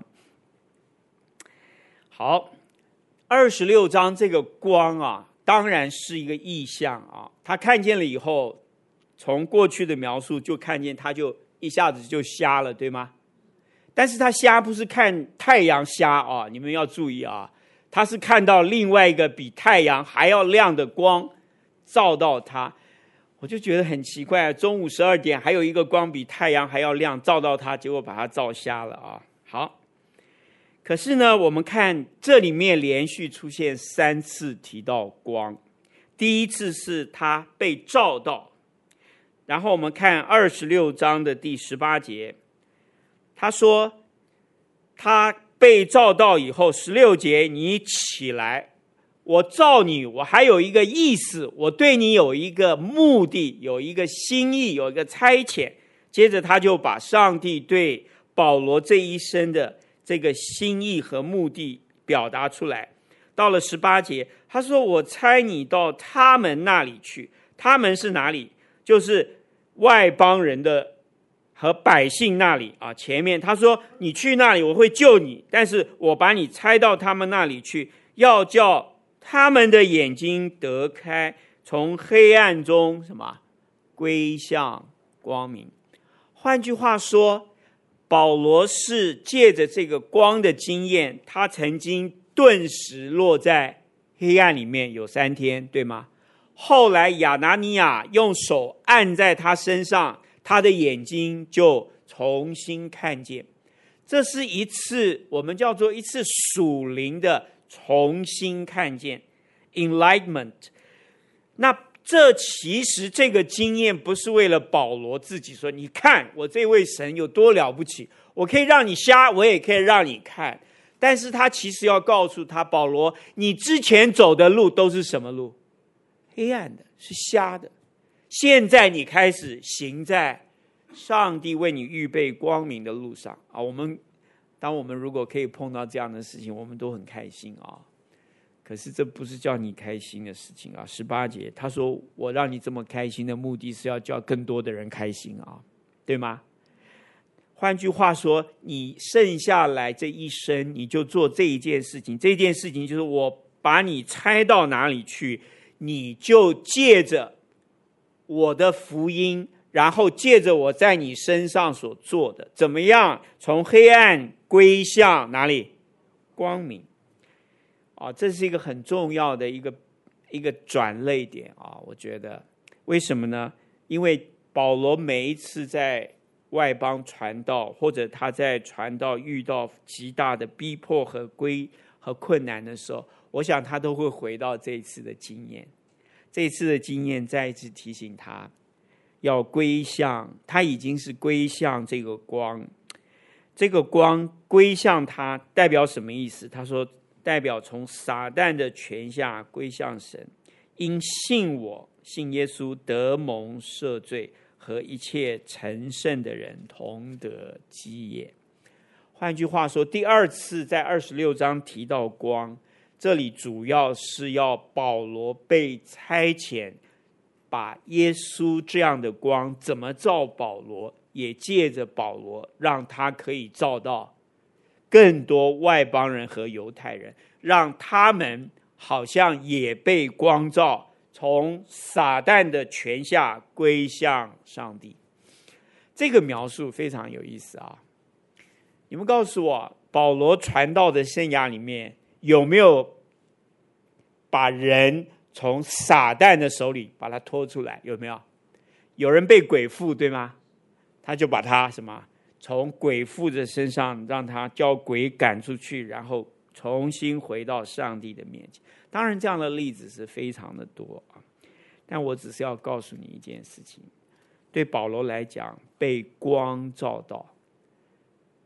[SPEAKER 1] 好，二十六章这个光啊，当然是一个意象啊。他看见了以后，从过去的描述就看见他就一下子就瞎了，对吗？但是他瞎不是看太阳瞎啊，你们要注意啊，他是看到另外一个比太阳还要亮的光照到他。我就觉得很奇怪，中午十二点还有一个光比太阳还要亮照到他，结果把他照瞎了啊。好，可是呢，我们看这里面连续出现三次提到光。第一次是他被照到，然后我们看二十六章的第十八节，他说他被照到以后，十六节，你起来，我照你，我还有一个意思，我对你有一个目的，有一个心意，有一个差遣。接着他就把上帝对保罗这一生的这个心意和目的表达出来。到了十八节，他说我差你到他们那里去。他们是哪里？就是外邦人的和百姓那里啊。前面他说你去那里我会救你，但是我把你差到他们那里去，要叫他们的眼睛得开，从黑暗中什么归向光明。换句话说，保罗是借着这个光的经验，他曾经顿时落在黑暗里面有三天，对吗？后来亚拿尼亚用手按在他身上，他的眼睛就重新看见。这是一次我们叫做一次属灵的重新看见 enlightenment。 那这其实这个经验不是为了保罗自己说，你看我这位神有多了不起，我可以让你瞎，我也可以让你看。但是他其实要告诉他，保罗，你之前走的路都是什么路？黑暗的，是瞎的。现在你开始行在上帝为你预备光明的路上啊！我们当我们如果可以碰到这样的事情，我们都很开心啊。可是这不是叫你开心的事情啊。十八节他说，我让你这么开心的目的是要叫更多的人开心啊，对吗？换句话说，你剩下来这一生，你就做这一件事情。这件事情就是我把你差到哪里去，你就借着我的福音，然后借着我在你身上所做的，怎么样从黑暗归向哪里？光明啊！这是一个很重要的一个一个转捩点啊！我觉得为什么呢？因为保罗每一次在外邦传道，或者他在传道遇到极大的逼迫和归和困难的时候，我想他都会回到这一次的经验。这一次的经验再一次提醒他要归向，他已经是归向这个光。这个光归向他代表什么意思？他说代表从撒旦的权下归向神，因信我，信耶稣得蒙赦罪，和一切成圣的人同得基业。换句话说，第二次在二十六章提到光，这里主要是要保罗被差遣，把耶稣这样的光怎么照保罗，也借着保罗让他可以照到更多外邦人和犹太人，让他们好像也被光照，从撒旦的权下归向上帝。这个描述非常有意思啊！你们告诉我，保罗传道的生涯里面有没有把人从撒旦的手里把他拖出来？有没有？有人被鬼附，对吗？他就把他什么从鬼附的身上让他叫鬼赶出去，然后重新回到上帝的面前。当然这样的例子是非常的多啊，但我只是要告诉你一件事情，对保罗来讲，被光照到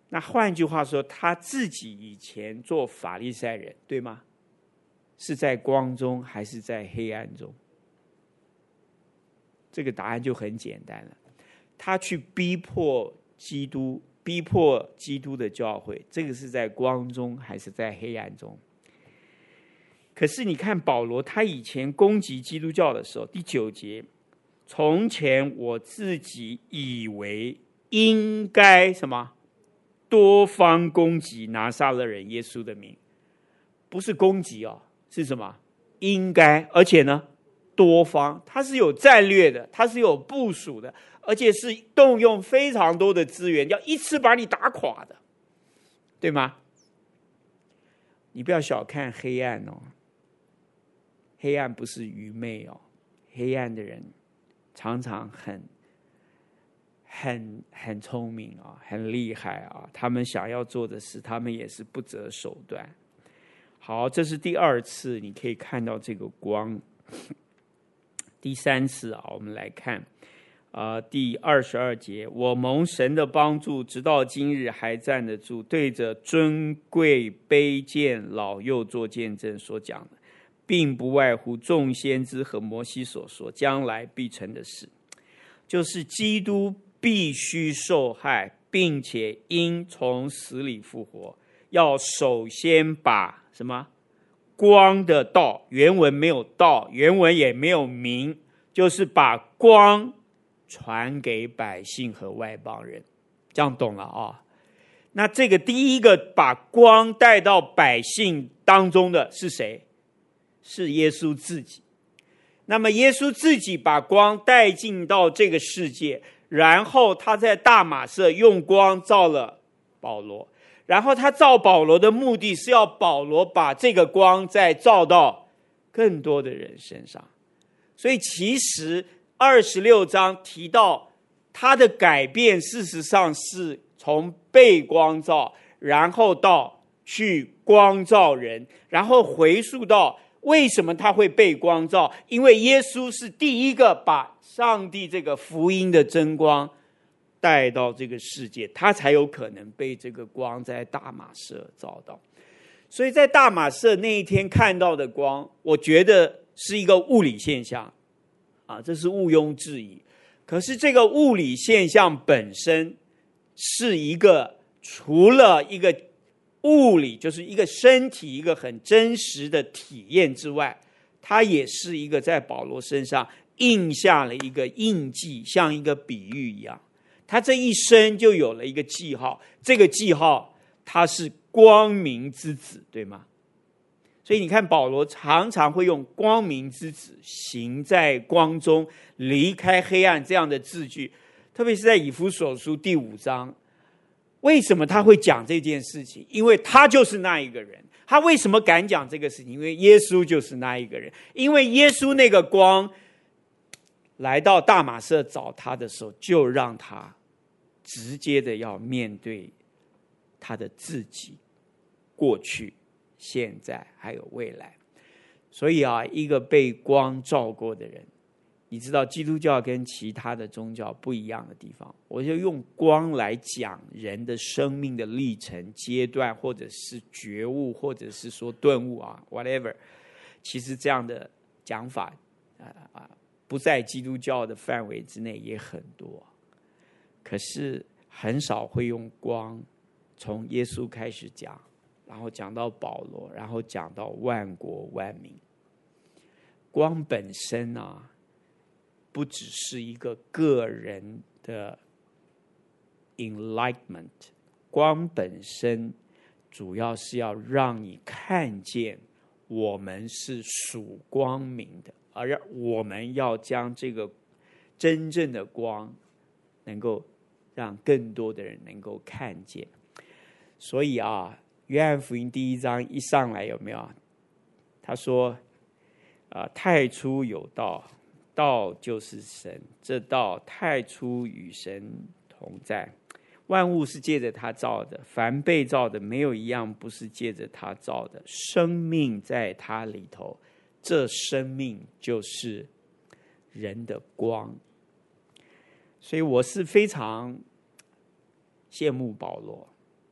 [SPEAKER 1] 那换句话说，他自己以前做法利赛人，对吗？是在光中还是在黑暗中？这个答案就很简单了。他去逼迫基督，逼迫基督的教会，这个是在光中还是在黑暗中？可是你看保罗，他以前攻击基督教的时候，第九节，从前我自己以为应该什么？多方攻击拿撒勒人耶稣的名，不是攻击哦，是什么？应该，而且呢，多方，它是有战略的，它是有部署的，而且是动用非常多的资源，要一次把你打垮的，对吗？你不要小看黑暗哦，黑暗不是愚昧哦，黑暗的人常常很。很很聪明啊，很厉害啊！他们想要做的事，他们也是不择手段。好，这是第二次，你可以看到这个光。第三次啊，我们来看，呃，第二十二节，我蒙神的帮助，直到今日还站得住，对着尊贵卑贱老幼做见证所讲的，并不外乎众先知和摩西所说将来必成的事，就是基督必须受害，并且因从死里复活，要首先把什么光的道，原文没有道，原文也没有名，就是把光传给百姓和外邦人，这样懂了啊？那这个第一个把光带到百姓当中的是谁？是耶稣自己。那么耶稣自己把光带进到这个世界，然后他在大马色用光照了保罗，然后他照保罗的目的是要保罗把这个光再照到更多的人身上。所以其实二十六章提到他的改变，事实上是从被光照，然后到去光照人，然后回溯到为什么他会被光照？因为耶稣是第一个把上帝这个福音的真光带到这个世界，他才有可能被这个光在大马色照到。所以在大马色那一天看到的光，我觉得是一个物理现象啊，这是毋庸置疑。可是这个物理现象本身是一个除了一个物理，就是一个身体一个很真实的体验之外，它也是一个在保罗身上印下了一个印记，像一个比喻一样，他这一生就有了一个记号，这个记号他是光明之子，对吗？所以你看保罗常常会用光明之子，行在光中，离开黑暗这样的字句，特别是在以弗所书第五章。为什么他会讲这件事情？因为他就是那一个人。他为什么敢讲这个事情？因为耶稣就是那一个人。因为耶稣那个光来到大马色找他的时候，就让他直接的要面对他的自己，过去、现在还有未来。所以啊，一个被光照过的人，你知道基督教跟其他的宗教不一样的地方，我就用光来讲人的生命的历程阶段，或者是觉悟，或者是说顿悟啊 whatever。 其实这样的讲法、呃、不在基督教的范围之内也很多，可是很少会用光从耶稣开始讲，然后讲到保罗，然后讲到万国万民。光本身啊，不只是一个个人的 enlightenment， 光本身主要是要让你看见我们是属光明的，而我们要将这个真正的光能够让更多的人能够看见。所以啊，约翰福音第一章一上来有没有？他说啊，太初有道，道就是神，这道太初与神同在，万物是借着他造的，凡被造的没有一样不是借着他造的，生命在他里头，这生命就是人的光。所以我是非常羡慕保罗，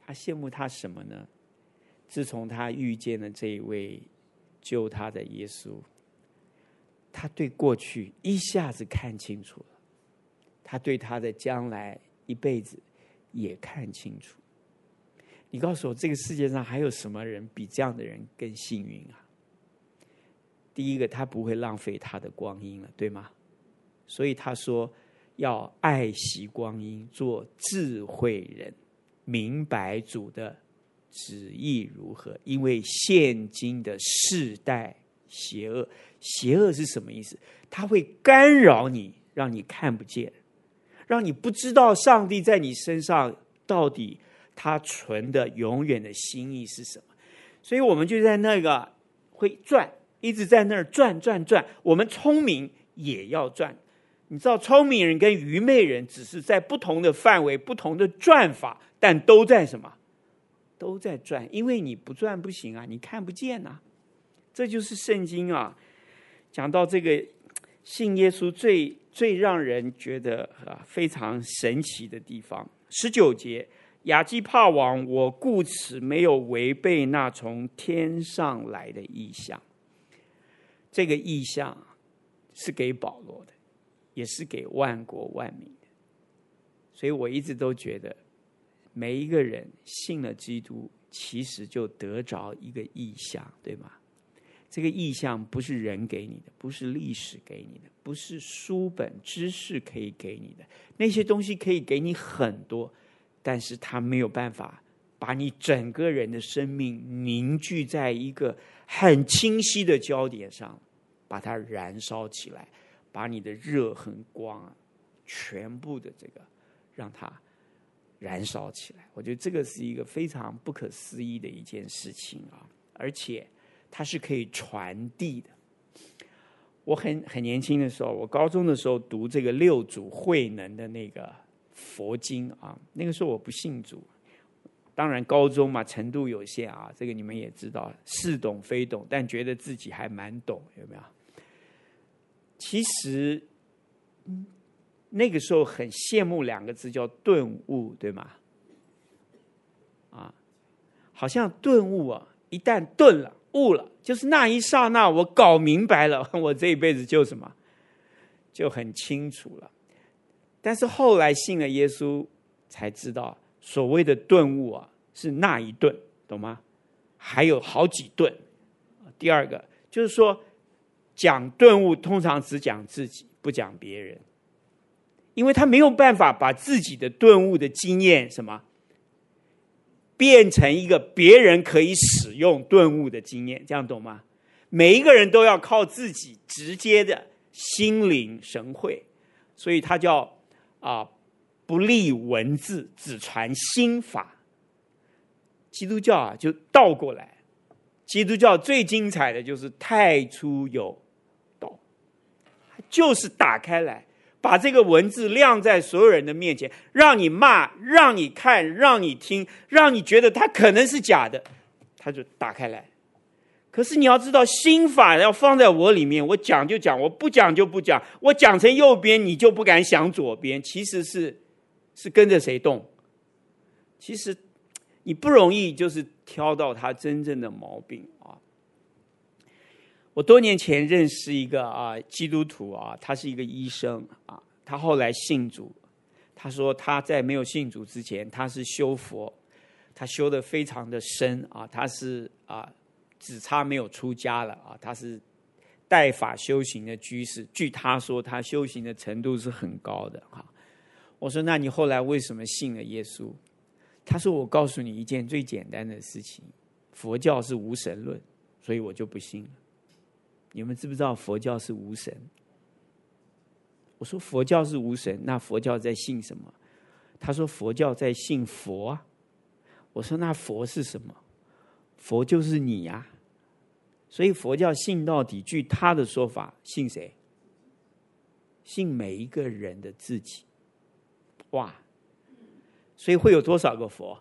[SPEAKER 1] 他羡慕他什么呢？自从他遇见了这一位救他的耶稣，他对过去一下子看清楚了，他对他的将来一辈子也看清楚。你告诉我，这个世界上还有什么人比这样的人更幸运啊？第一个，他不会浪费他的光阴了，对吗？所以他说要爱惜光阴，做智慧人，明白主的旨意如何。因为现今的世代邪恶，邪恶是什么意思？它会干扰你，让你看不见，让你不知道上帝在你身上到底他存的永远的心意是什么。所以我们就在那个会转，一直在那儿转转转。我们聪明也要转，你知道聪明人跟愚昧人只是在不同的范围不同的转法，但都在什么？都在转。因为你不转不行啊，你看不见啊。这就是圣经啊讲到这个信耶稣最最让人觉得啊非常神奇的地方。十九节，亚基帕王，我故此没有违背那从天上来的意象。这个意象是给保罗的，也是给万国万民的。所以我一直都觉得每一个人信了基督，其实就得着一个意象，对吗？这个意象不是人给你的，不是历史给你的，不是书本知识可以给你的，那些东西可以给你很多，但是它没有办法把你整个人的生命凝聚在一个很清晰的焦点上，把它燃烧起来，把你的热和光啊，全部的这个让它燃烧起来。我觉得这个是一个非常不可思议的一件事情啊，而且它是可以传递的。我很很年轻的时候，我高中的时候读这个六祖慧能的那个佛经啊，那个时候我不信主，当然高中嘛程度有限啊，这个你们也知道，似懂非懂，但觉得自己还蛮懂，有没有？其实那个时候很羡慕两个字叫顿悟，对吗？啊，好像顿悟啊，一旦顿了悟了，就是那一刹那我搞明白了，我这一辈子就什么就很清楚了。但是后来信了耶稣才知道，所谓的顿悟啊是那一顿，懂吗？还有好几顿。第二个就是说，讲顿悟通常只讲自己，不讲别人，因为他没有办法把自己的顿悟的经验什么变成一个别人可以使用顿悟的经验，这样懂吗？每一个人都要靠自己直接的心领神会，所以他叫啊不立文字，只传心法。基督教啊就倒过来，基督教最精彩的就是太初有道，就是打开来，把这个文字亮在所有人的面前，让你骂，让你看，让你听，让你觉得它可能是假的，它就打开来。可是你要知道，心法要放在我里面，我讲就讲，我不讲就不讲，我讲成右边，你就不敢想左边，其实是是跟着谁动？其实你不容易就是挑到他真正的毛病啊。我多年前认识一个啊基督徒啊，他是一个医生啊，他后来信主。他说他在没有信主之前，他是修佛，他修得非常的深啊，他是啊只差没有出家了啊，他是带法修行的居士。据他说，他修行的程度是很高的哈。我说，那你后来为什么信了耶稣？他说，我告诉你一件最简单的事情，佛教是无神论，所以我就不信了。你们知不知道佛教是无神？我说佛教是无神，那佛教在信什么？他说佛教在信佛啊。我说那佛是什么？佛就是你呀、啊。所以佛教信到底，据他的说法，信谁？信每一个人的自己。哇！所以会有多少个佛？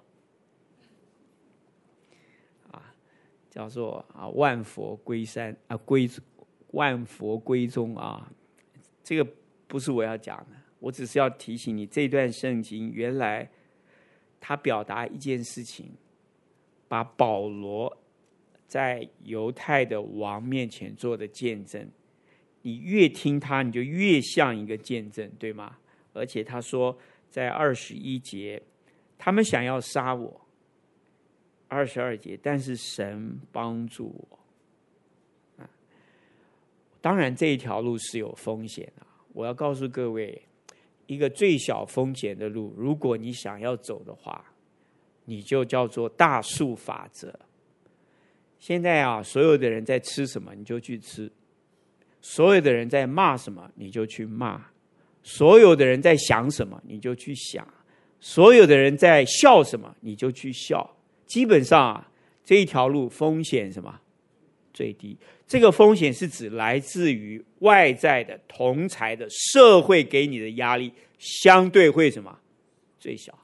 [SPEAKER 1] 啊，叫做啊万佛归山啊归万佛归宗啊。这个不是我要讲的，我只是要提醒你，这段圣经原来他表达一件事情，把保罗在犹太的王面前做的见证，你越听他，你就越像一个见证，对吗？而且他说在二十一节，他们想要杀我，二十二节，但是神帮助我。啊，当然这一条路是有风险的，我要告诉各位，一个最小风险的路，如果你想要走的话，你就叫做大数法则。现在啊，所有的人在吃什么，你就去吃；所有的人在骂什么，你就去骂；所有的人在想什么，你就去想；所有的人在笑什么，你就去笑。基本上啊，这一条路风险什么最低？这个风险是指来自于外在的同侪的社会给你的压力，相对会什么最小。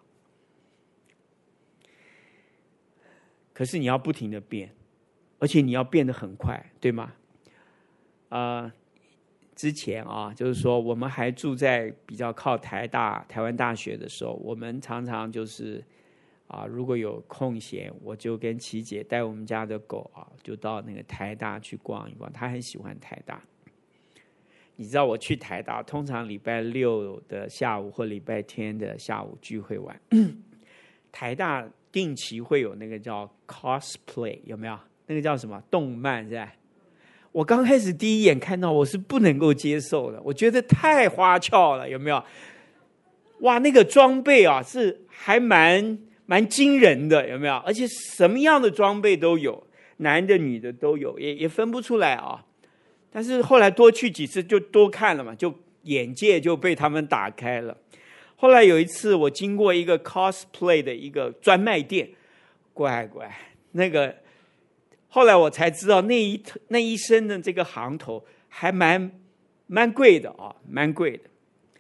[SPEAKER 1] 可是你要不停的变，而且你要变得很快，对吗？啊、呃，之前啊，就是说我们还住在比较靠台大、台湾大学的时候，我们常常就是啊，如果有空闲，我就跟琪姐带我们家的狗啊，就到那个台大去逛一逛。她很喜欢台大。你知道我去台大，通常礼拜六的下午或礼拜天的下午聚会完，台大定期会有那个叫 cosplay， 有没有？那个叫什么动漫是吧？我刚开始第一眼看到，我是不能够接受的，我觉得太花俏了，有没有？哇，那个装备啊，是还蛮蛮惊人的，有没有？而且什么样的装备都有，男的女的都有，也也分不出来啊。但是后来多去几次，就多看了嘛，就眼界就被他们打开了。后来有一次，我经过一个 cosplay 的一个专卖店，乖乖，那个后来我才知道，那一那一身的这个行头还蛮蛮贵的啊，蛮贵的。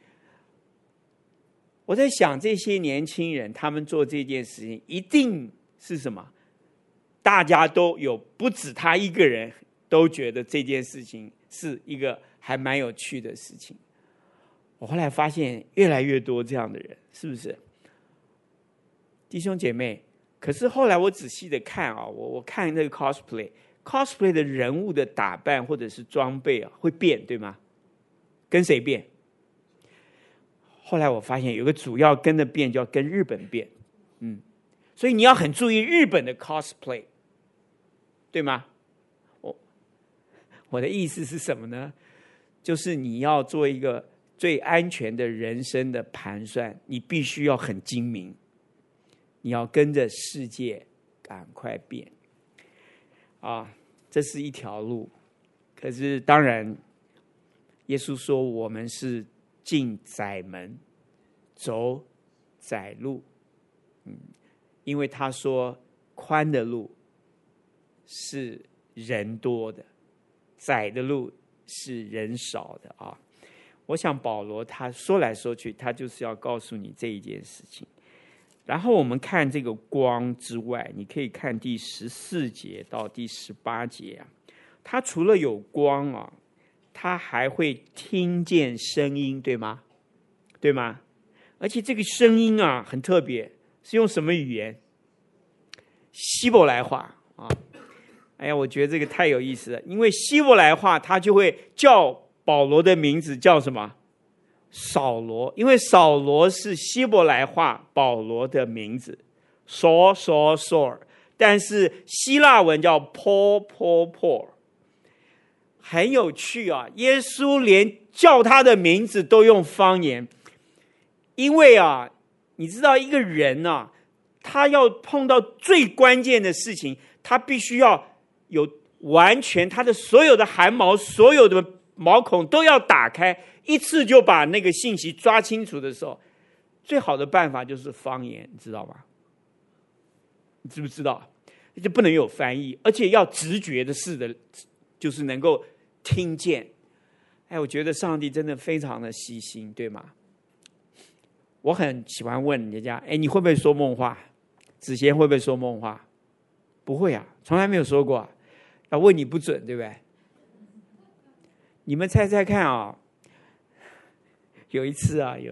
[SPEAKER 1] 我在想，这些年轻人他们做这件事情，一定是什么？大家都有，不止他一个人都觉得这件事情是一个还蛮有趣的事情。我后来发现越来越多这样的人，是不是？弟兄姐妹，可是后来我仔细的看啊，我我看那个 cosplay，cosplay cosplay 的人物的打扮或者是装备啊会变，对吗？跟谁变？后来我发现有个主要跟的变，就要跟日本变，嗯，所以你要很注意日本的 cosplay， 对吗？我我的意思是什么呢？就是你要做一个最安全的人生的盘算，你必须要很精明，你要跟着世界赶快变啊！这是一条路，可是当然，耶稣说我们是进窄门，走窄路，嗯，因为他说宽的路是人多的，窄的路是人少的啊。我想保罗他说来说去，他就是要告诉你这一件事情。然后我们看这个光之外，你可以看第十四节到第十八节啊，他除了有光啊，他还会听见声音，对吗？对吗？而且这个声音啊很特别，是用什么语言？希伯来话啊！哎呀，我觉得这个太有意思了，因为希伯来话他就会叫保罗的名字叫什么？扫罗，因为扫罗是希伯来话保罗的名字，索索索，但是希腊文叫 Paul Paul Paul， 很有趣啊！耶稣连叫他的名字都用方言，因为啊，你知道一个人啊，他要碰到最关键的事情，他必须要有完全他的所有的汗毛，所有的毛孔都要打开，一次就把那个信息抓清楚的时候，最好的办法就是方言，你知道吗？你知不知道？就不能有翻译，而且要直觉的似的，就是能够听见。哎，我觉得上帝真的非常的细心，对吗？我很喜欢问人家，哎，你会不会说梦话？子贤会不会说梦话？不会啊，从来没有说过啊。要问你不准，对不对？你们猜猜看啊！有一次啊，有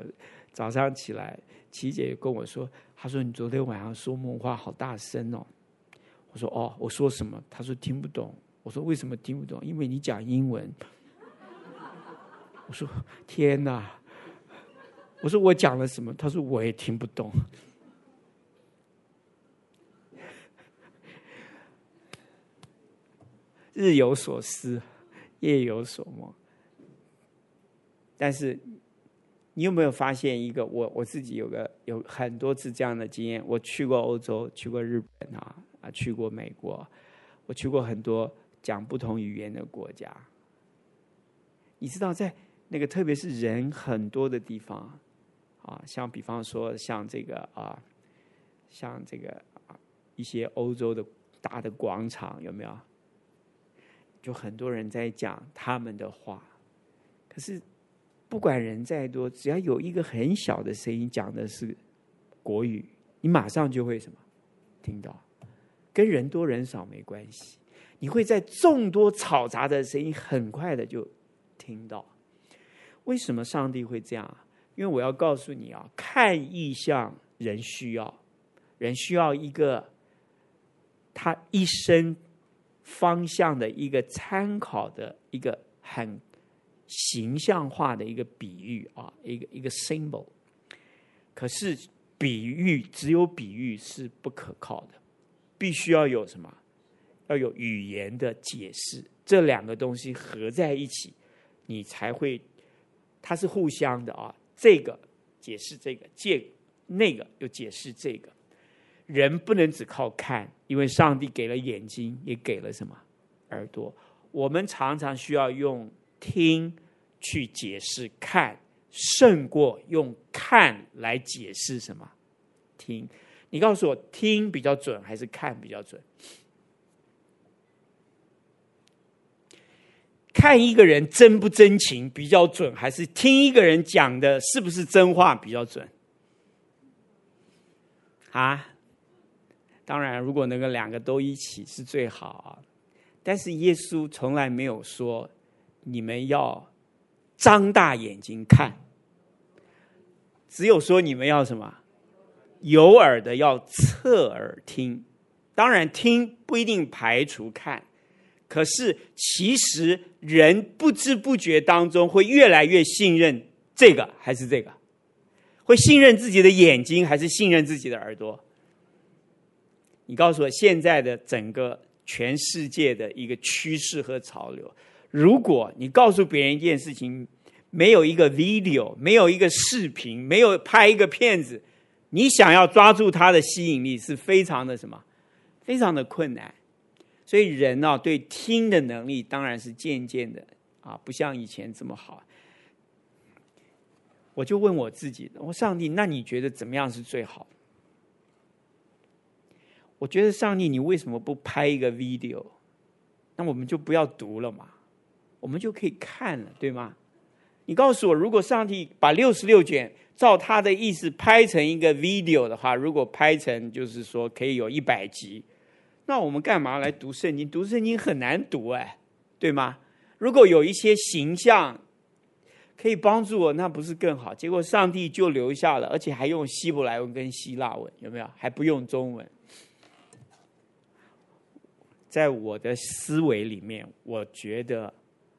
[SPEAKER 1] 早上起来，琪姐跟我说，她说你昨天晚上说梦话好大声哦。我说哦，我说什么？她说听不懂。我说为什么听不懂？因为你讲英文。我说天哪！我说我讲了什么？她说我也听不懂。日有所思，夜有所梦。但是你有没有发现一个？我我自己有个有很多次这样的经验。我去过欧洲，去过日本啊啊，去过美国，我去过很多讲不同语言的国家。你知道，在那个特别是人很多的地方啊，像比方说像这个啊，像这个啊一些欧洲的大的广场，有没有？就很多人在讲他们的话，可是不管人再多，只要有一个很小的声音讲的是国语，你马上就会什么听到，跟人多人少没关系，你会在众多嘈杂的声音很快的就听到。为什么上帝会这样？因为我要告诉你啊，看异象人需要，人需要一个他一生方向的一个参考的一个很形象化的一个比喻啊，一个一个 symbol。可是比喻只有比喻是不可靠的，必须要有什么？要有语言的解释，这两个东西合在一起，你才会，它是互相的啊。这个解释这个，借那个又解释这个。人不能只靠看，因为上帝给了眼睛，也给了什么？耳朵。我们常常需要用听去解释看，胜过用看来解释什么？听。你告诉我，听比较准还是看比较准？看一个人真不真情比较准，还是听一个人讲的是不是真话比较准？啊？当然，如果能够两个都一起是最好啊。但是耶稣从来没有说你们要张大眼睛看，只有说你们要什么？有耳的要侧耳听。当然，听不一定排除看，可是其实人不知不觉当中会越来越信任这个还是这个，会信任自己的眼睛还是信任自己的耳朵？你告诉我，现在的整个全世界的一个趋势和潮流，如果你告诉别人一件事情，没有一个 video， 没有一个视频，没有拍一个片子，你想要抓住它的吸引力是非常的什么？非常的困难。所以人啊，对听的能力当然是渐渐的啊，不像以前这么好。我就问我自己，我上帝，那你觉得怎么样是最好？我觉得上帝，你为什么不拍一个 video？ 那我们就不要读了嘛，我们就可以看了，对吗？你告诉我，如果上帝把六十六卷照他的意思拍成一个 video 的话，如果拍成就是说可以有一百集，那我们干嘛来读圣经？读圣经很难读哎，对吗？如果有一些形象可以帮助我，那不是更好？结果上帝就留下了，而且还用希伯来文跟希腊文，有没有？还不用中文。在我的思维里面，我觉得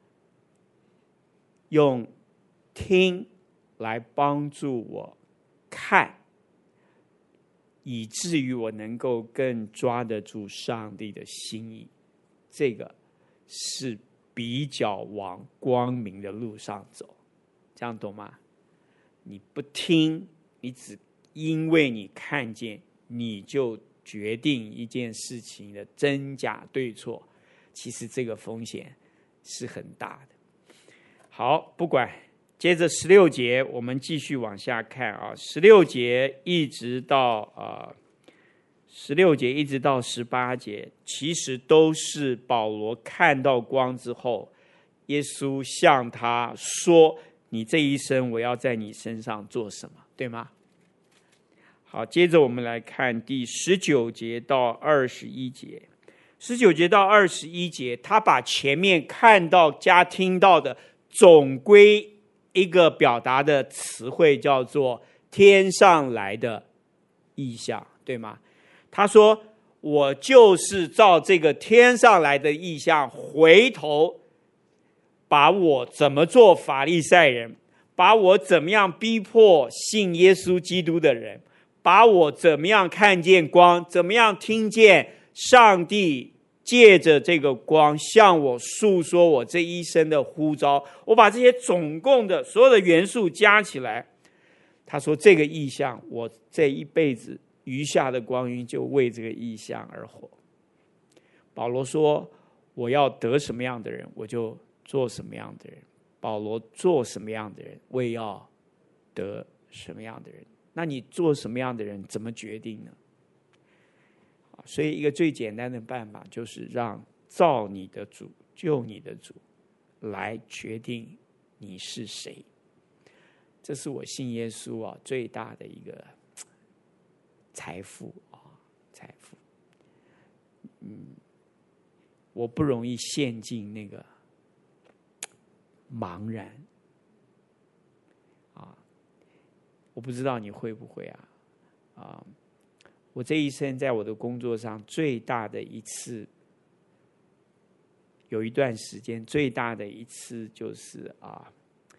[SPEAKER 1] 用听来帮助我看，以至于我能够更抓得住上帝的心意，这个是比较往光明的路上走。这样懂吗？你不听，你只因为你看见，你就决定一件事情的真假对错，其实这个风险是很大的。好，不管，接着十六节我们继续往下看啊，十六节一直到啊，十六节一直到十八节，其实都是保罗看到光之后，耶稣向他说：“你这一生我要在你身上做什么？”对吗？好，接着我们来看第十九节到二十一节。十九节到二十一节，他把前面看到加听到的总归一个表达的词汇叫做天上来的异象，对吗？他说我就是照这个天上来的异象，回头把我怎么做法利赛人，把我怎么样逼迫信耶稣基督的人，把我怎么样看见光，怎么样听见上帝借着这个光向我诉说我这一生的呼召，我把这些总共的所有的元素加起来，他说这个意象，我这一辈子余下的光阴就为这个意象而活。保罗说我要得什么样的人，我就做什么样的人。保罗做什么样的人，我也要得什么样的人。那你做什么样的人，怎么决定呢？所以一个最简单的办法就是让造你的主救你的主来决定你是谁。这是我信耶稣啊最大的一个财富啊，财富。嗯，我不容易陷进那个茫然啊，我不知道你会不会啊啊。我这一生在我的工作上最大的一次，有一段时间最大的一次就是啊，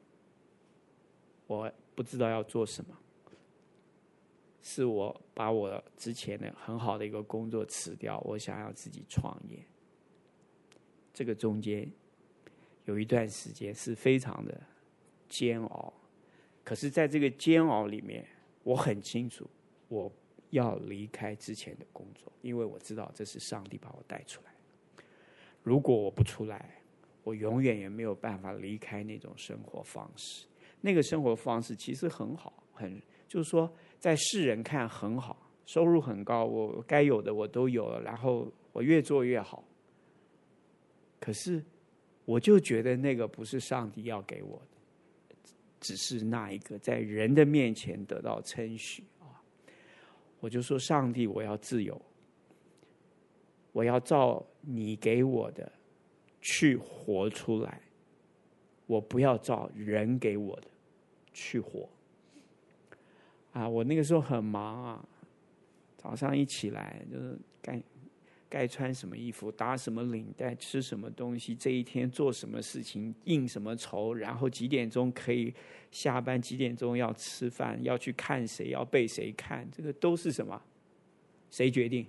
[SPEAKER 1] 我不知道要做什么，是我把我之前的很好的一个工作辞掉，我想要自己创业。这个中间有一段时间是非常的煎熬，可是在这个煎熬里面，我很清楚我要离开之前的工作，因为我知道这是上帝把我带出来。如果我不出来，我永远也没有办法离开那种生活方式。那个生活方式其实很好，很就是说在世人看很好，收入很高，我该有的我都有了，然后我越做越好。可是我就觉得那个不是上帝要给我的，只是那一个在人的面前得到称许。我就说上帝，我要自由，我要照你给我的去活出来，我不要照人给我的去活。啊，我那个时候很忙啊，早上一起来就是该该穿什么衣服，打什么领带，吃什么东西，这一天做什么事情，应什么酬，然后几点钟可以下班，几点钟要吃饭，要去看谁，要被谁看，这个都是什么？谁决定？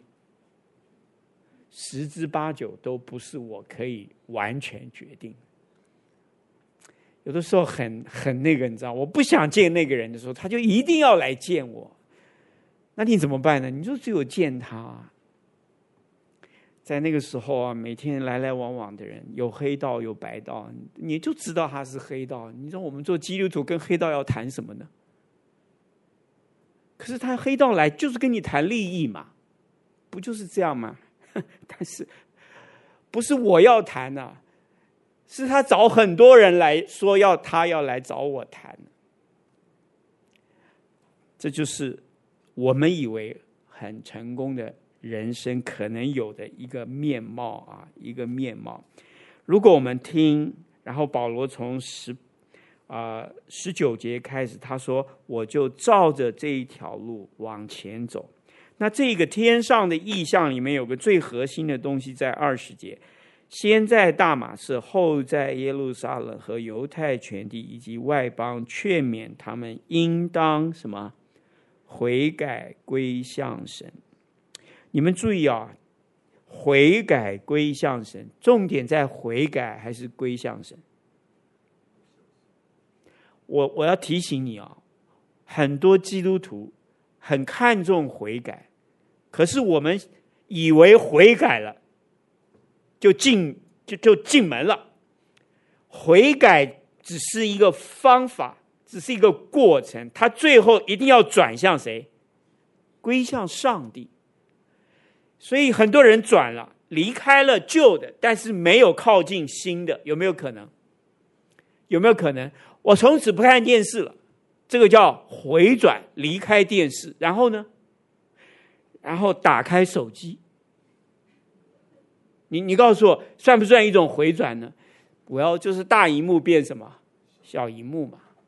[SPEAKER 1] 十之八九都不是我可以完全决定。有的时候很很那个，你知道，我不想见那个人的时候，他就一定要来见我。那你怎么办呢？你就只有见他。在那个时候啊，每天来来往往的人，有黑道有白道，你就知道他是黑道。你说我们做基督徒跟黑道要谈什么呢？可是他黑道来就是跟你谈利益嘛，不就是这样吗？但是不是我要谈啊，是他找很多人来说要他要来找我谈。这就是我们以为很成功的人生可能有的一个面貌啊，一个面貌。如果我们听，然后保罗从十啊十九节开始，他说：“我就照着这一条路往前走。”那这个天上的意象里面有个最核心的东西，在二十节，先在大马士，后在耶路撒冷和犹太全地以及外邦，劝勉他们应当什么？悔改归向神。你们注意啊，悔改归向神，重点在悔改还是归向神？我我要提醒你啊，很多基督徒很看重悔改，可是我们以为悔改了就进就就进门了。悔改只是一个方法，只是一个过程，它最后一定要转向谁？归向上帝。所以很多人转了，离开了旧的，但是没有靠近新的，有没有可能？有没有可能？我从此不看电视了，这个叫回转，离开电视，然后呢？然后打开手机。你你告诉我，算不算一种回转呢？我要就是大荧幕变什么？小荧幕嘛，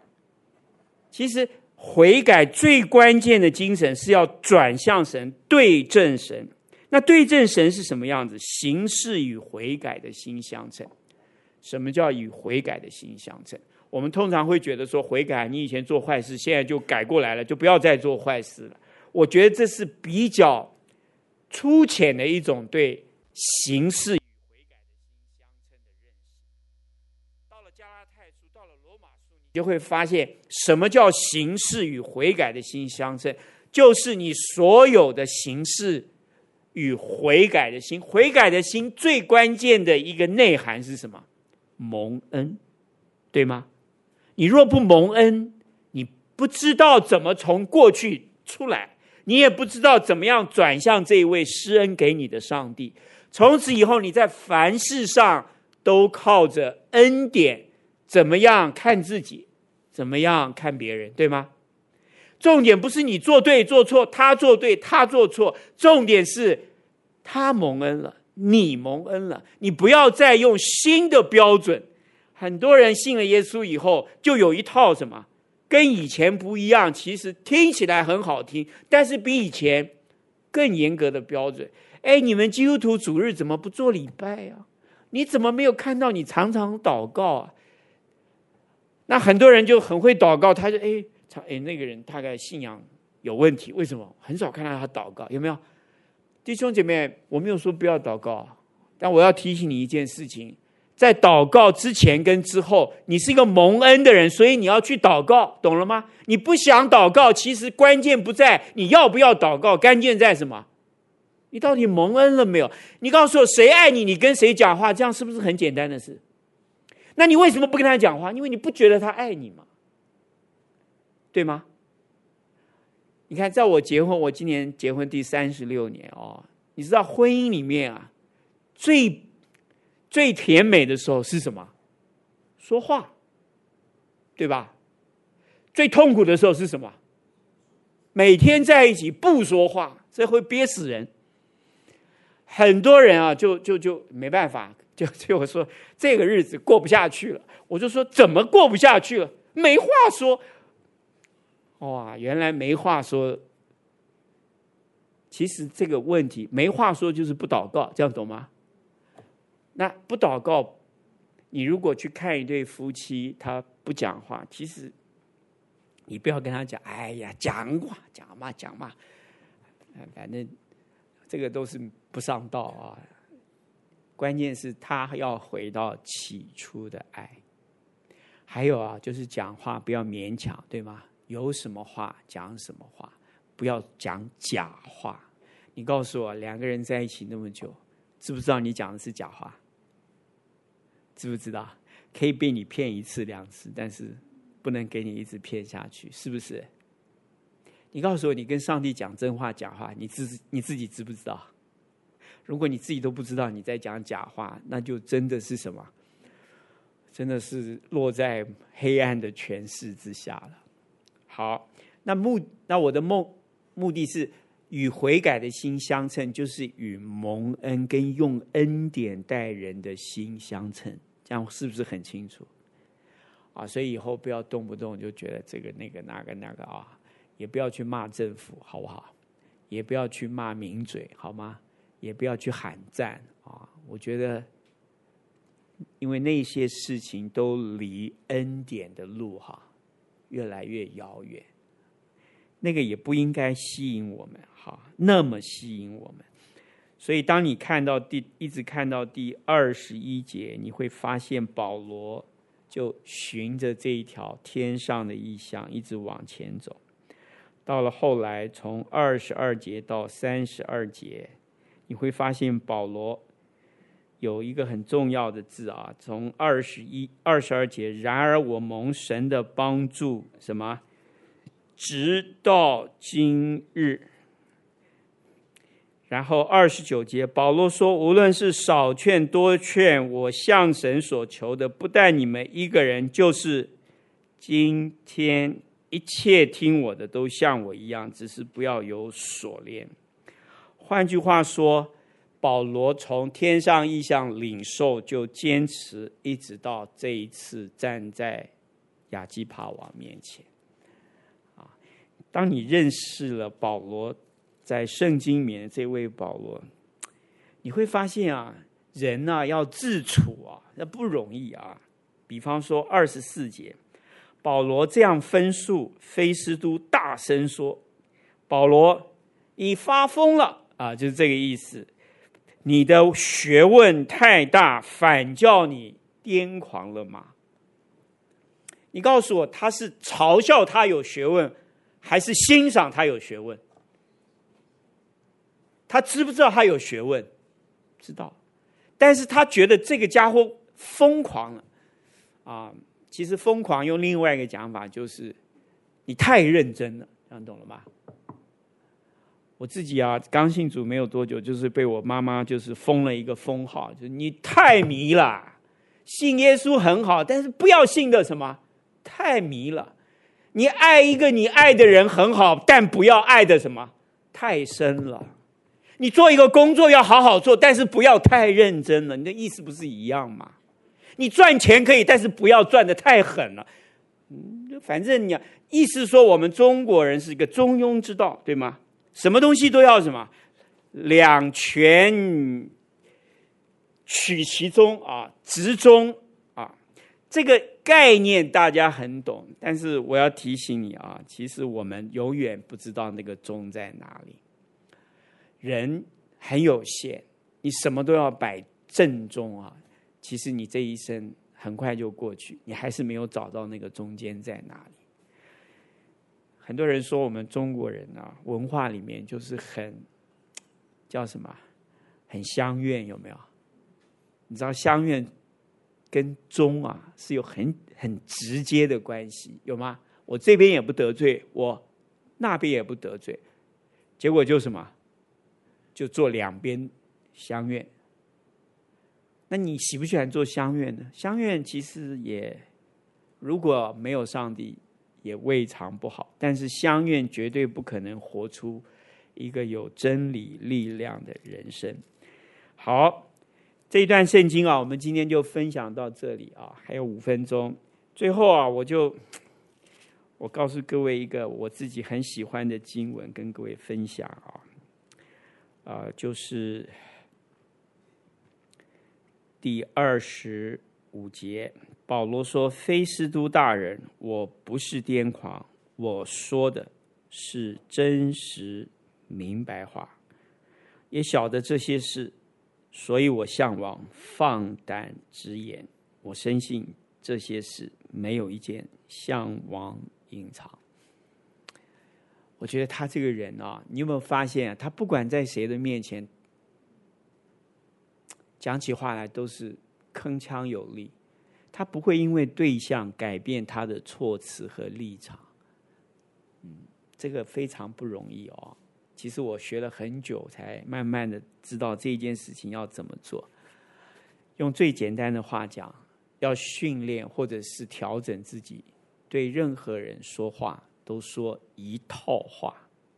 [SPEAKER 1] 其实悔改最关键的精神是要转向神，对正神。那对正神是什么样子？行事与悔改的心相称。什么叫与悔改的心相称？我们通常会觉得说，悔改，你以前做坏事，现在就改过来了，就不要再做坏事了。我觉得这是比较粗浅的一种对行事与悔改的心相称的认识。到了加拉太书，到了罗马书，你就会发现什么叫行事与悔改的心相称，就是你所有的行事与悔改的心。悔改的心最关键的一个内涵是什么？蒙恩，对吗？你若不蒙恩，你不知道怎么从过去出来，你也不知道怎么样转向这一位施恩给你的上帝。从此以后，你在凡事上都靠着恩典，怎么样看自己，怎么样看别人，对吗？重点不是你做对做错，他做对他做错，重点是他蒙恩了，你蒙恩了。你不要再用新的标准。很多人信了耶稣以后，就有一套什么跟以前不一样，其实听起来很好听，但是比以前更严格的标准。哎，你们基督徒主日怎么不做礼拜啊？你怎么没有看到你常常祷告啊？那很多人就很会祷告，他就哎哎那个人大概信仰有问题，为什么？很少看到他祷告，有没有？弟兄姐妹，我没有说不要祷告，但我要提醒你一件事情。在祷告之前跟之后，你是一个蒙恩的人，所以你要去祷告，懂了吗？你不想祷告，其实关键不在你要不要祷告，关键在什么？你到底蒙恩了没有？你告诉我，谁爱你，你跟谁讲话，这样是不是很简单的事？那你为什么不跟他讲话？因为你不觉得他爱你嘛，对吗？你看，在我结婚，我今年结婚第三十六年哦，你知道婚姻里面啊，最最甜美的时候是什么？说话，对吧？最痛苦的时候是什么？每天在一起不说话，这会憋死人。很多人啊，就就就没办法，就就说这个日子过不下去了。我就说怎么过不下去了？没话说。哇，原来没话说。其实这个问题没话说就是不祷告，这样懂吗？那不祷告，你如果去看一对夫妻，他不讲话，其实你不要跟他讲，哎呀，讲话讲嘛讲嘛，反正这个都是不上道啊。关键是他要回到起初的爱。还有啊，就是讲话不要勉强，对吗？有什么话讲什么话，不要讲假话。你告诉我，两个人在一起那么久，知不知道你讲的是假话？知不知道？可以被你骗一次两次，但是不能给你一直骗下去，是不是？你告诉我，你跟上帝讲真话假话，你自你自己知不知道？如果你自己都不知道你在讲假话，那就真的是什么？真的是落在黑暗的权势之下了。好，那目那我的目目的是与悔改的心相称，就是与蒙恩跟用恩典待人的心相称，这样是不是很清楚？啊，所以以后不要动不动就觉得这个那个那个那个啊，也不要去骂政府，好不好？也不要去骂名嘴，好吗？也不要去喊赞啊！我觉得，因为那些事情都离恩典的路哈越来越遥远，那个也不应该吸引我们哈，那么吸引我们。所以，当你看到第一直看到第二十一节，你会发现保罗就循着这一条天上的意象一直往前走。到了后来，从二十二节到三十二节，你会发现保罗有一个很重要的字啊，从二十一、二十二节，然而我蒙神的帮助，什么？直到今日。然后二十九节，保罗说，无论是少劝多劝，我向神所求的，不但你们一个人，就是今天一切听我的都像我一样，只是不要有锁链。换句话说，保罗从天上异象领受，就坚持一直到这一次站在亚基帕王面前。 当你认识了保罗，在圣经里面这位保罗，你会发现啊，人啊要自处啊，那不容易啊。比方说二十四节，保罗这样分述，非斯都大声说：“保罗，你发疯了啊！”就是这个意思。你的学问太大，反叫你癫狂了吗？你告诉我，他是嘲笑他有学问，还是欣赏他有学问？他知不知道他有学问？知道，但是他觉得这个家伙疯狂了啊！其实疯狂用另外一个讲法就是你太认真了，这样懂了吗？我自己啊，刚信主没有多久，就是被我妈妈就是封了一个封号，就是你太迷了，信耶稣很好，但是不要信的什么太迷了。你爱一个你爱的人很好，但不要爱的什么太深了。你做一个工作要好好做，但是不要太认真了。你的意思不是一样吗？你赚钱可以，但是不要赚得太狠了。嗯，反正你意思说我们中国人是一个中庸之道，对吗？什么东西都要什么两全取其中啊，直中啊，这个概念大家很懂，但是我要提醒你啊，其实我们永远不知道那个中在哪里。人很有限，你什么都要摆正中啊，其实你这一生很快就过去，你还是没有找到那个中间在哪里。很多人说我们中国人啊，文化里面就是很叫什么，很乡愿，有没有？你知道乡愿跟忠啊是有很很直接的关系，有吗？我这边也不得罪，我那边也不得罪，结果就什么，就做两边乡愿。那你喜不喜欢做乡愿呢？乡愿其实也如果没有上帝，也未尝不好，但是乡愿绝对不可能活出一个有真理力量的人生。好，这一段圣经啊，我们今天就分享到这里啊，还有五分钟。最后啊，我就我告诉各位一个我自己很喜欢的经文，跟各位分享啊，啊，就是第二十五节。保罗说：“非斯都大人，我不是癫狂，我说的是真实明白话，也晓得这些事，所以我向往放胆直言。我深信这些事没有一件向往隐藏。”我觉得他这个人啊，你有没有发现啊？他不管在谁的面前讲起话来都是铿锵有力。他不会因为对象改变他的措辞和立场，嗯，这个非常不容易哦。其实我学了很久，才慢慢的知道这件事情要怎么做。用最简单的话讲，要训练或者是调整自己，对任何人说话都说一套话，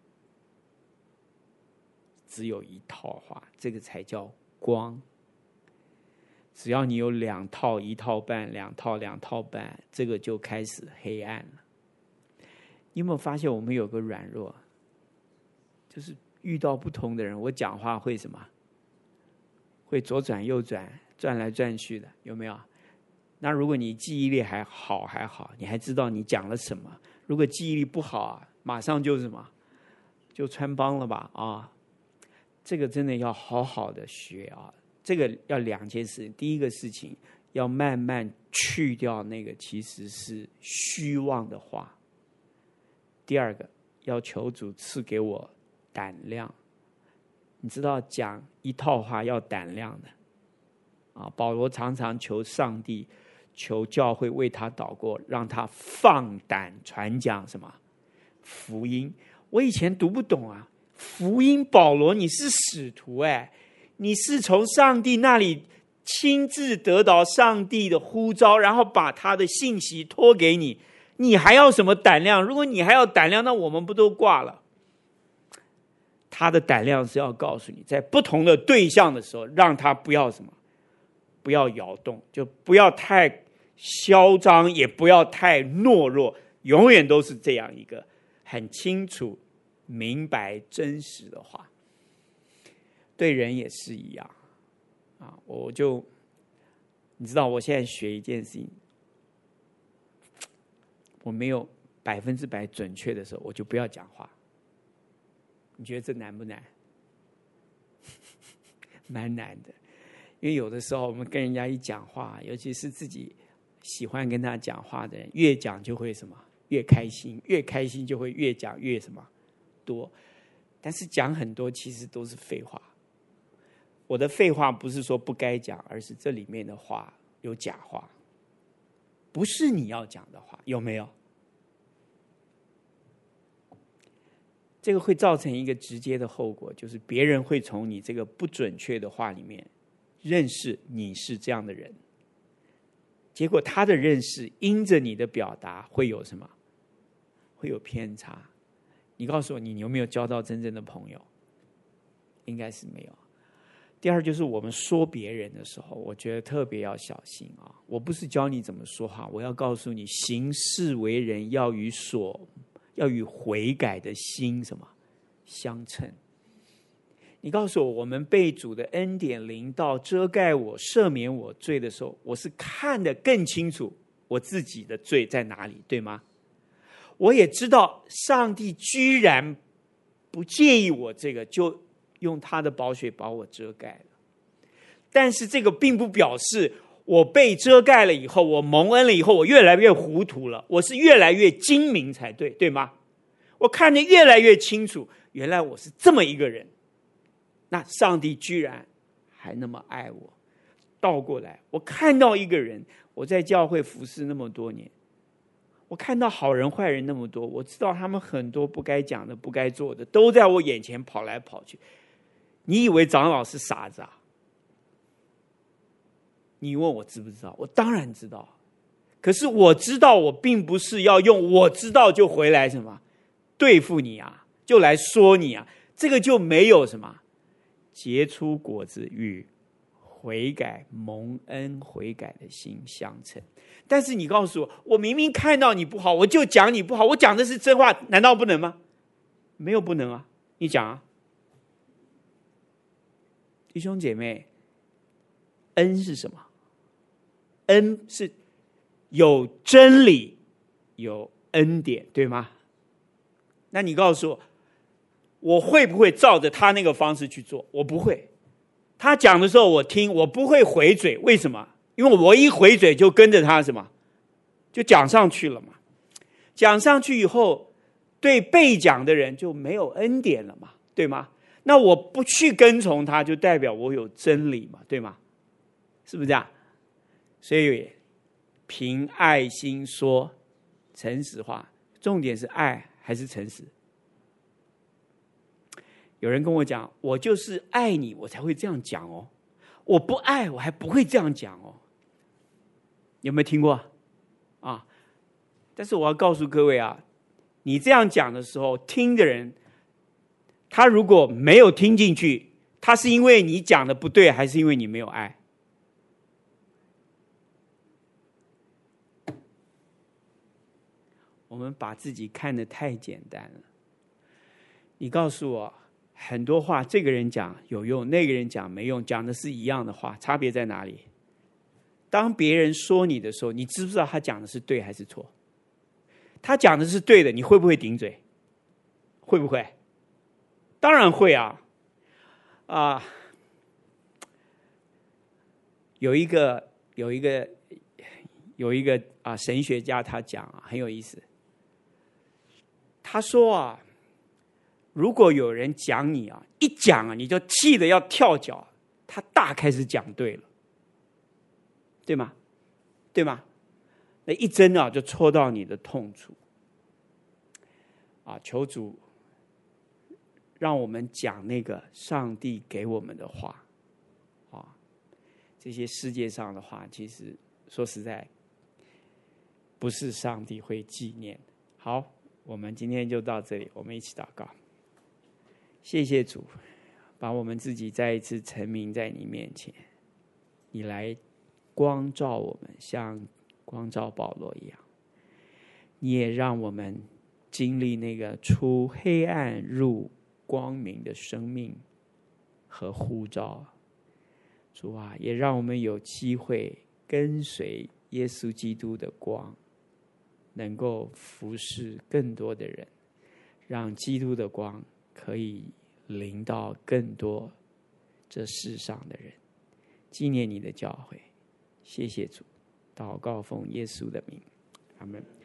[SPEAKER 1] 只有一套话，这个才叫光。只要你有两套一套半，两套两套半，这个就开始黑暗了。你有没有发现我们有个软弱，就是遇到不同的人，我讲话会什么？会左转右转，转来转去的，有没有？那如果你记忆力还好还好，你还知道你讲了什么。如果记忆力不好啊，马上就什么，就穿帮了吧啊！这个真的要好好的学啊。这个要两件事，第一个事情要慢慢去掉那个其实是虚妄的话，第二个要求主赐给我胆量。你知道讲一套话要胆量的啊！保罗常常求上帝、求教会为他祷告，让他放胆传讲什么福音。我以前读不懂啊，福音保罗你是使徒哎。你是从上帝那里亲自得到上帝的呼召，然后把他的信息托给你，你还要什么胆量？如果你还要胆量，那我们不都挂了？他的胆量是要告诉你，在不同的对象的时候，让他不要什么，不要摇动，就不要太嚣张，也不要太懦弱，永远都是这样一个很清楚、明白、真实的话。对人也是一样啊！我就你知道，我现在学一件事情，我没有百分之百准确的时候，我就不要讲话。你觉得这难不难？蛮难的，因为有的时候我们跟人家一讲话，尤其是自己喜欢跟他讲话的人，越讲就会什么越开心，越开心就会越讲越什么多。但是讲很多其实都是废话。我的废话不是说不该讲，而是这里面的话有假话，不是你要讲的话，有没有？这个会造成一个直接的后果，就是别人会从你这个不准确的话里面认识你是这样的人，结果他的认识因着你的表达会有什么？会有偏差。你告诉我，你有没有交到真正的朋友？应该是没有。第二，就是我们说别人的时候，我觉得特别要小心啊！我不是教你怎么说话，我要告诉你，行事为人要与所要与悔改的心什么相称。你告诉我，我们被主的恩典临到，遮盖我、赦免我罪的时候，我是看得更清楚我自己的罪在哪里，对吗？我也知道上帝居然不介意我这个，就用他的宝血把我遮盖了。但是这个并不表示我被遮盖了以后，我蒙恩了以后，我越来越糊涂了，我是越来越精明才对，对吗？我看得越来越清楚，原来我是这么一个人。那上帝居然还那么爱我。倒过来，我看到一个人，我在教会服侍那么多年，我看到好人坏人那么多，我知道他们很多不该讲的、不该做的，都在我眼前跑来跑去。你以为长老是傻子啊？你问我知不知道？我当然知道。可是我知道，我并不是要用我知道就回来什么对付你啊，就来说你啊，这个就没有什么结出果子与悔改蒙恩悔改的心相称。但是你告诉我，我明明看到你不好，我就讲你不好，我讲的是真话，难道不能吗？没有不能啊，你讲啊。弟兄姐妹，恩是什么？恩是有真理，有恩典，对吗？那你告诉我，我会不会照着他那个方式去做？我不会。他讲的时候我听，我不会回嘴。为什么？因为我一回嘴就跟着他什么，就讲上去了嘛。讲上去以后，对被讲的人就没有恩典了嘛，对吗？那我不去跟从他，就代表我有真理嘛，对吗？是不是这样？所以凭爱心说诚实话，重点是爱还是诚实？有人跟我讲，我就是爱你，我才会这样讲哦。我不爱，我还不会这样讲哦。有没有听过啊？但是我要告诉各位啊，你这样讲的时候，听的人他如果没有听进去，他是因为你讲的不对，还是因为你没有爱？我们把自己看得太简单了。你告诉我，很多话这个人讲有用，那个人讲没用，讲的是一样的话，差别在哪里？当别人说你的时候，你知不知道他讲的是对还是错？他讲的是对的，你会不会顶嘴？会不会？当然会啊！啊，有一个有一个有一个啊神学家，他讲啊很有意思。他说啊，如果有人讲你啊，一讲啊你就气得要跳脚，他大开始讲对了，对吗？对吗？那一针啊就戳到你的痛处啊！求主让我们讲那个上帝给我们的话啊，这些世界上的话，其实说实在，不是上帝会纪念。好，我们今天就到这里，我们一起祷告。谢谢主，把我们自己再一次陈明在你面前，你来光照我们，像光照保罗一样，你也让我们经历那个出黑暗入光明的生命和呼召。主啊，也让我们有机会跟随耶稣基督的光，能够服侍更多的人，让基督的光可以临到更多这世上的人。纪念你的教诲，谢谢主，祷告奉耶稣的名，阿们。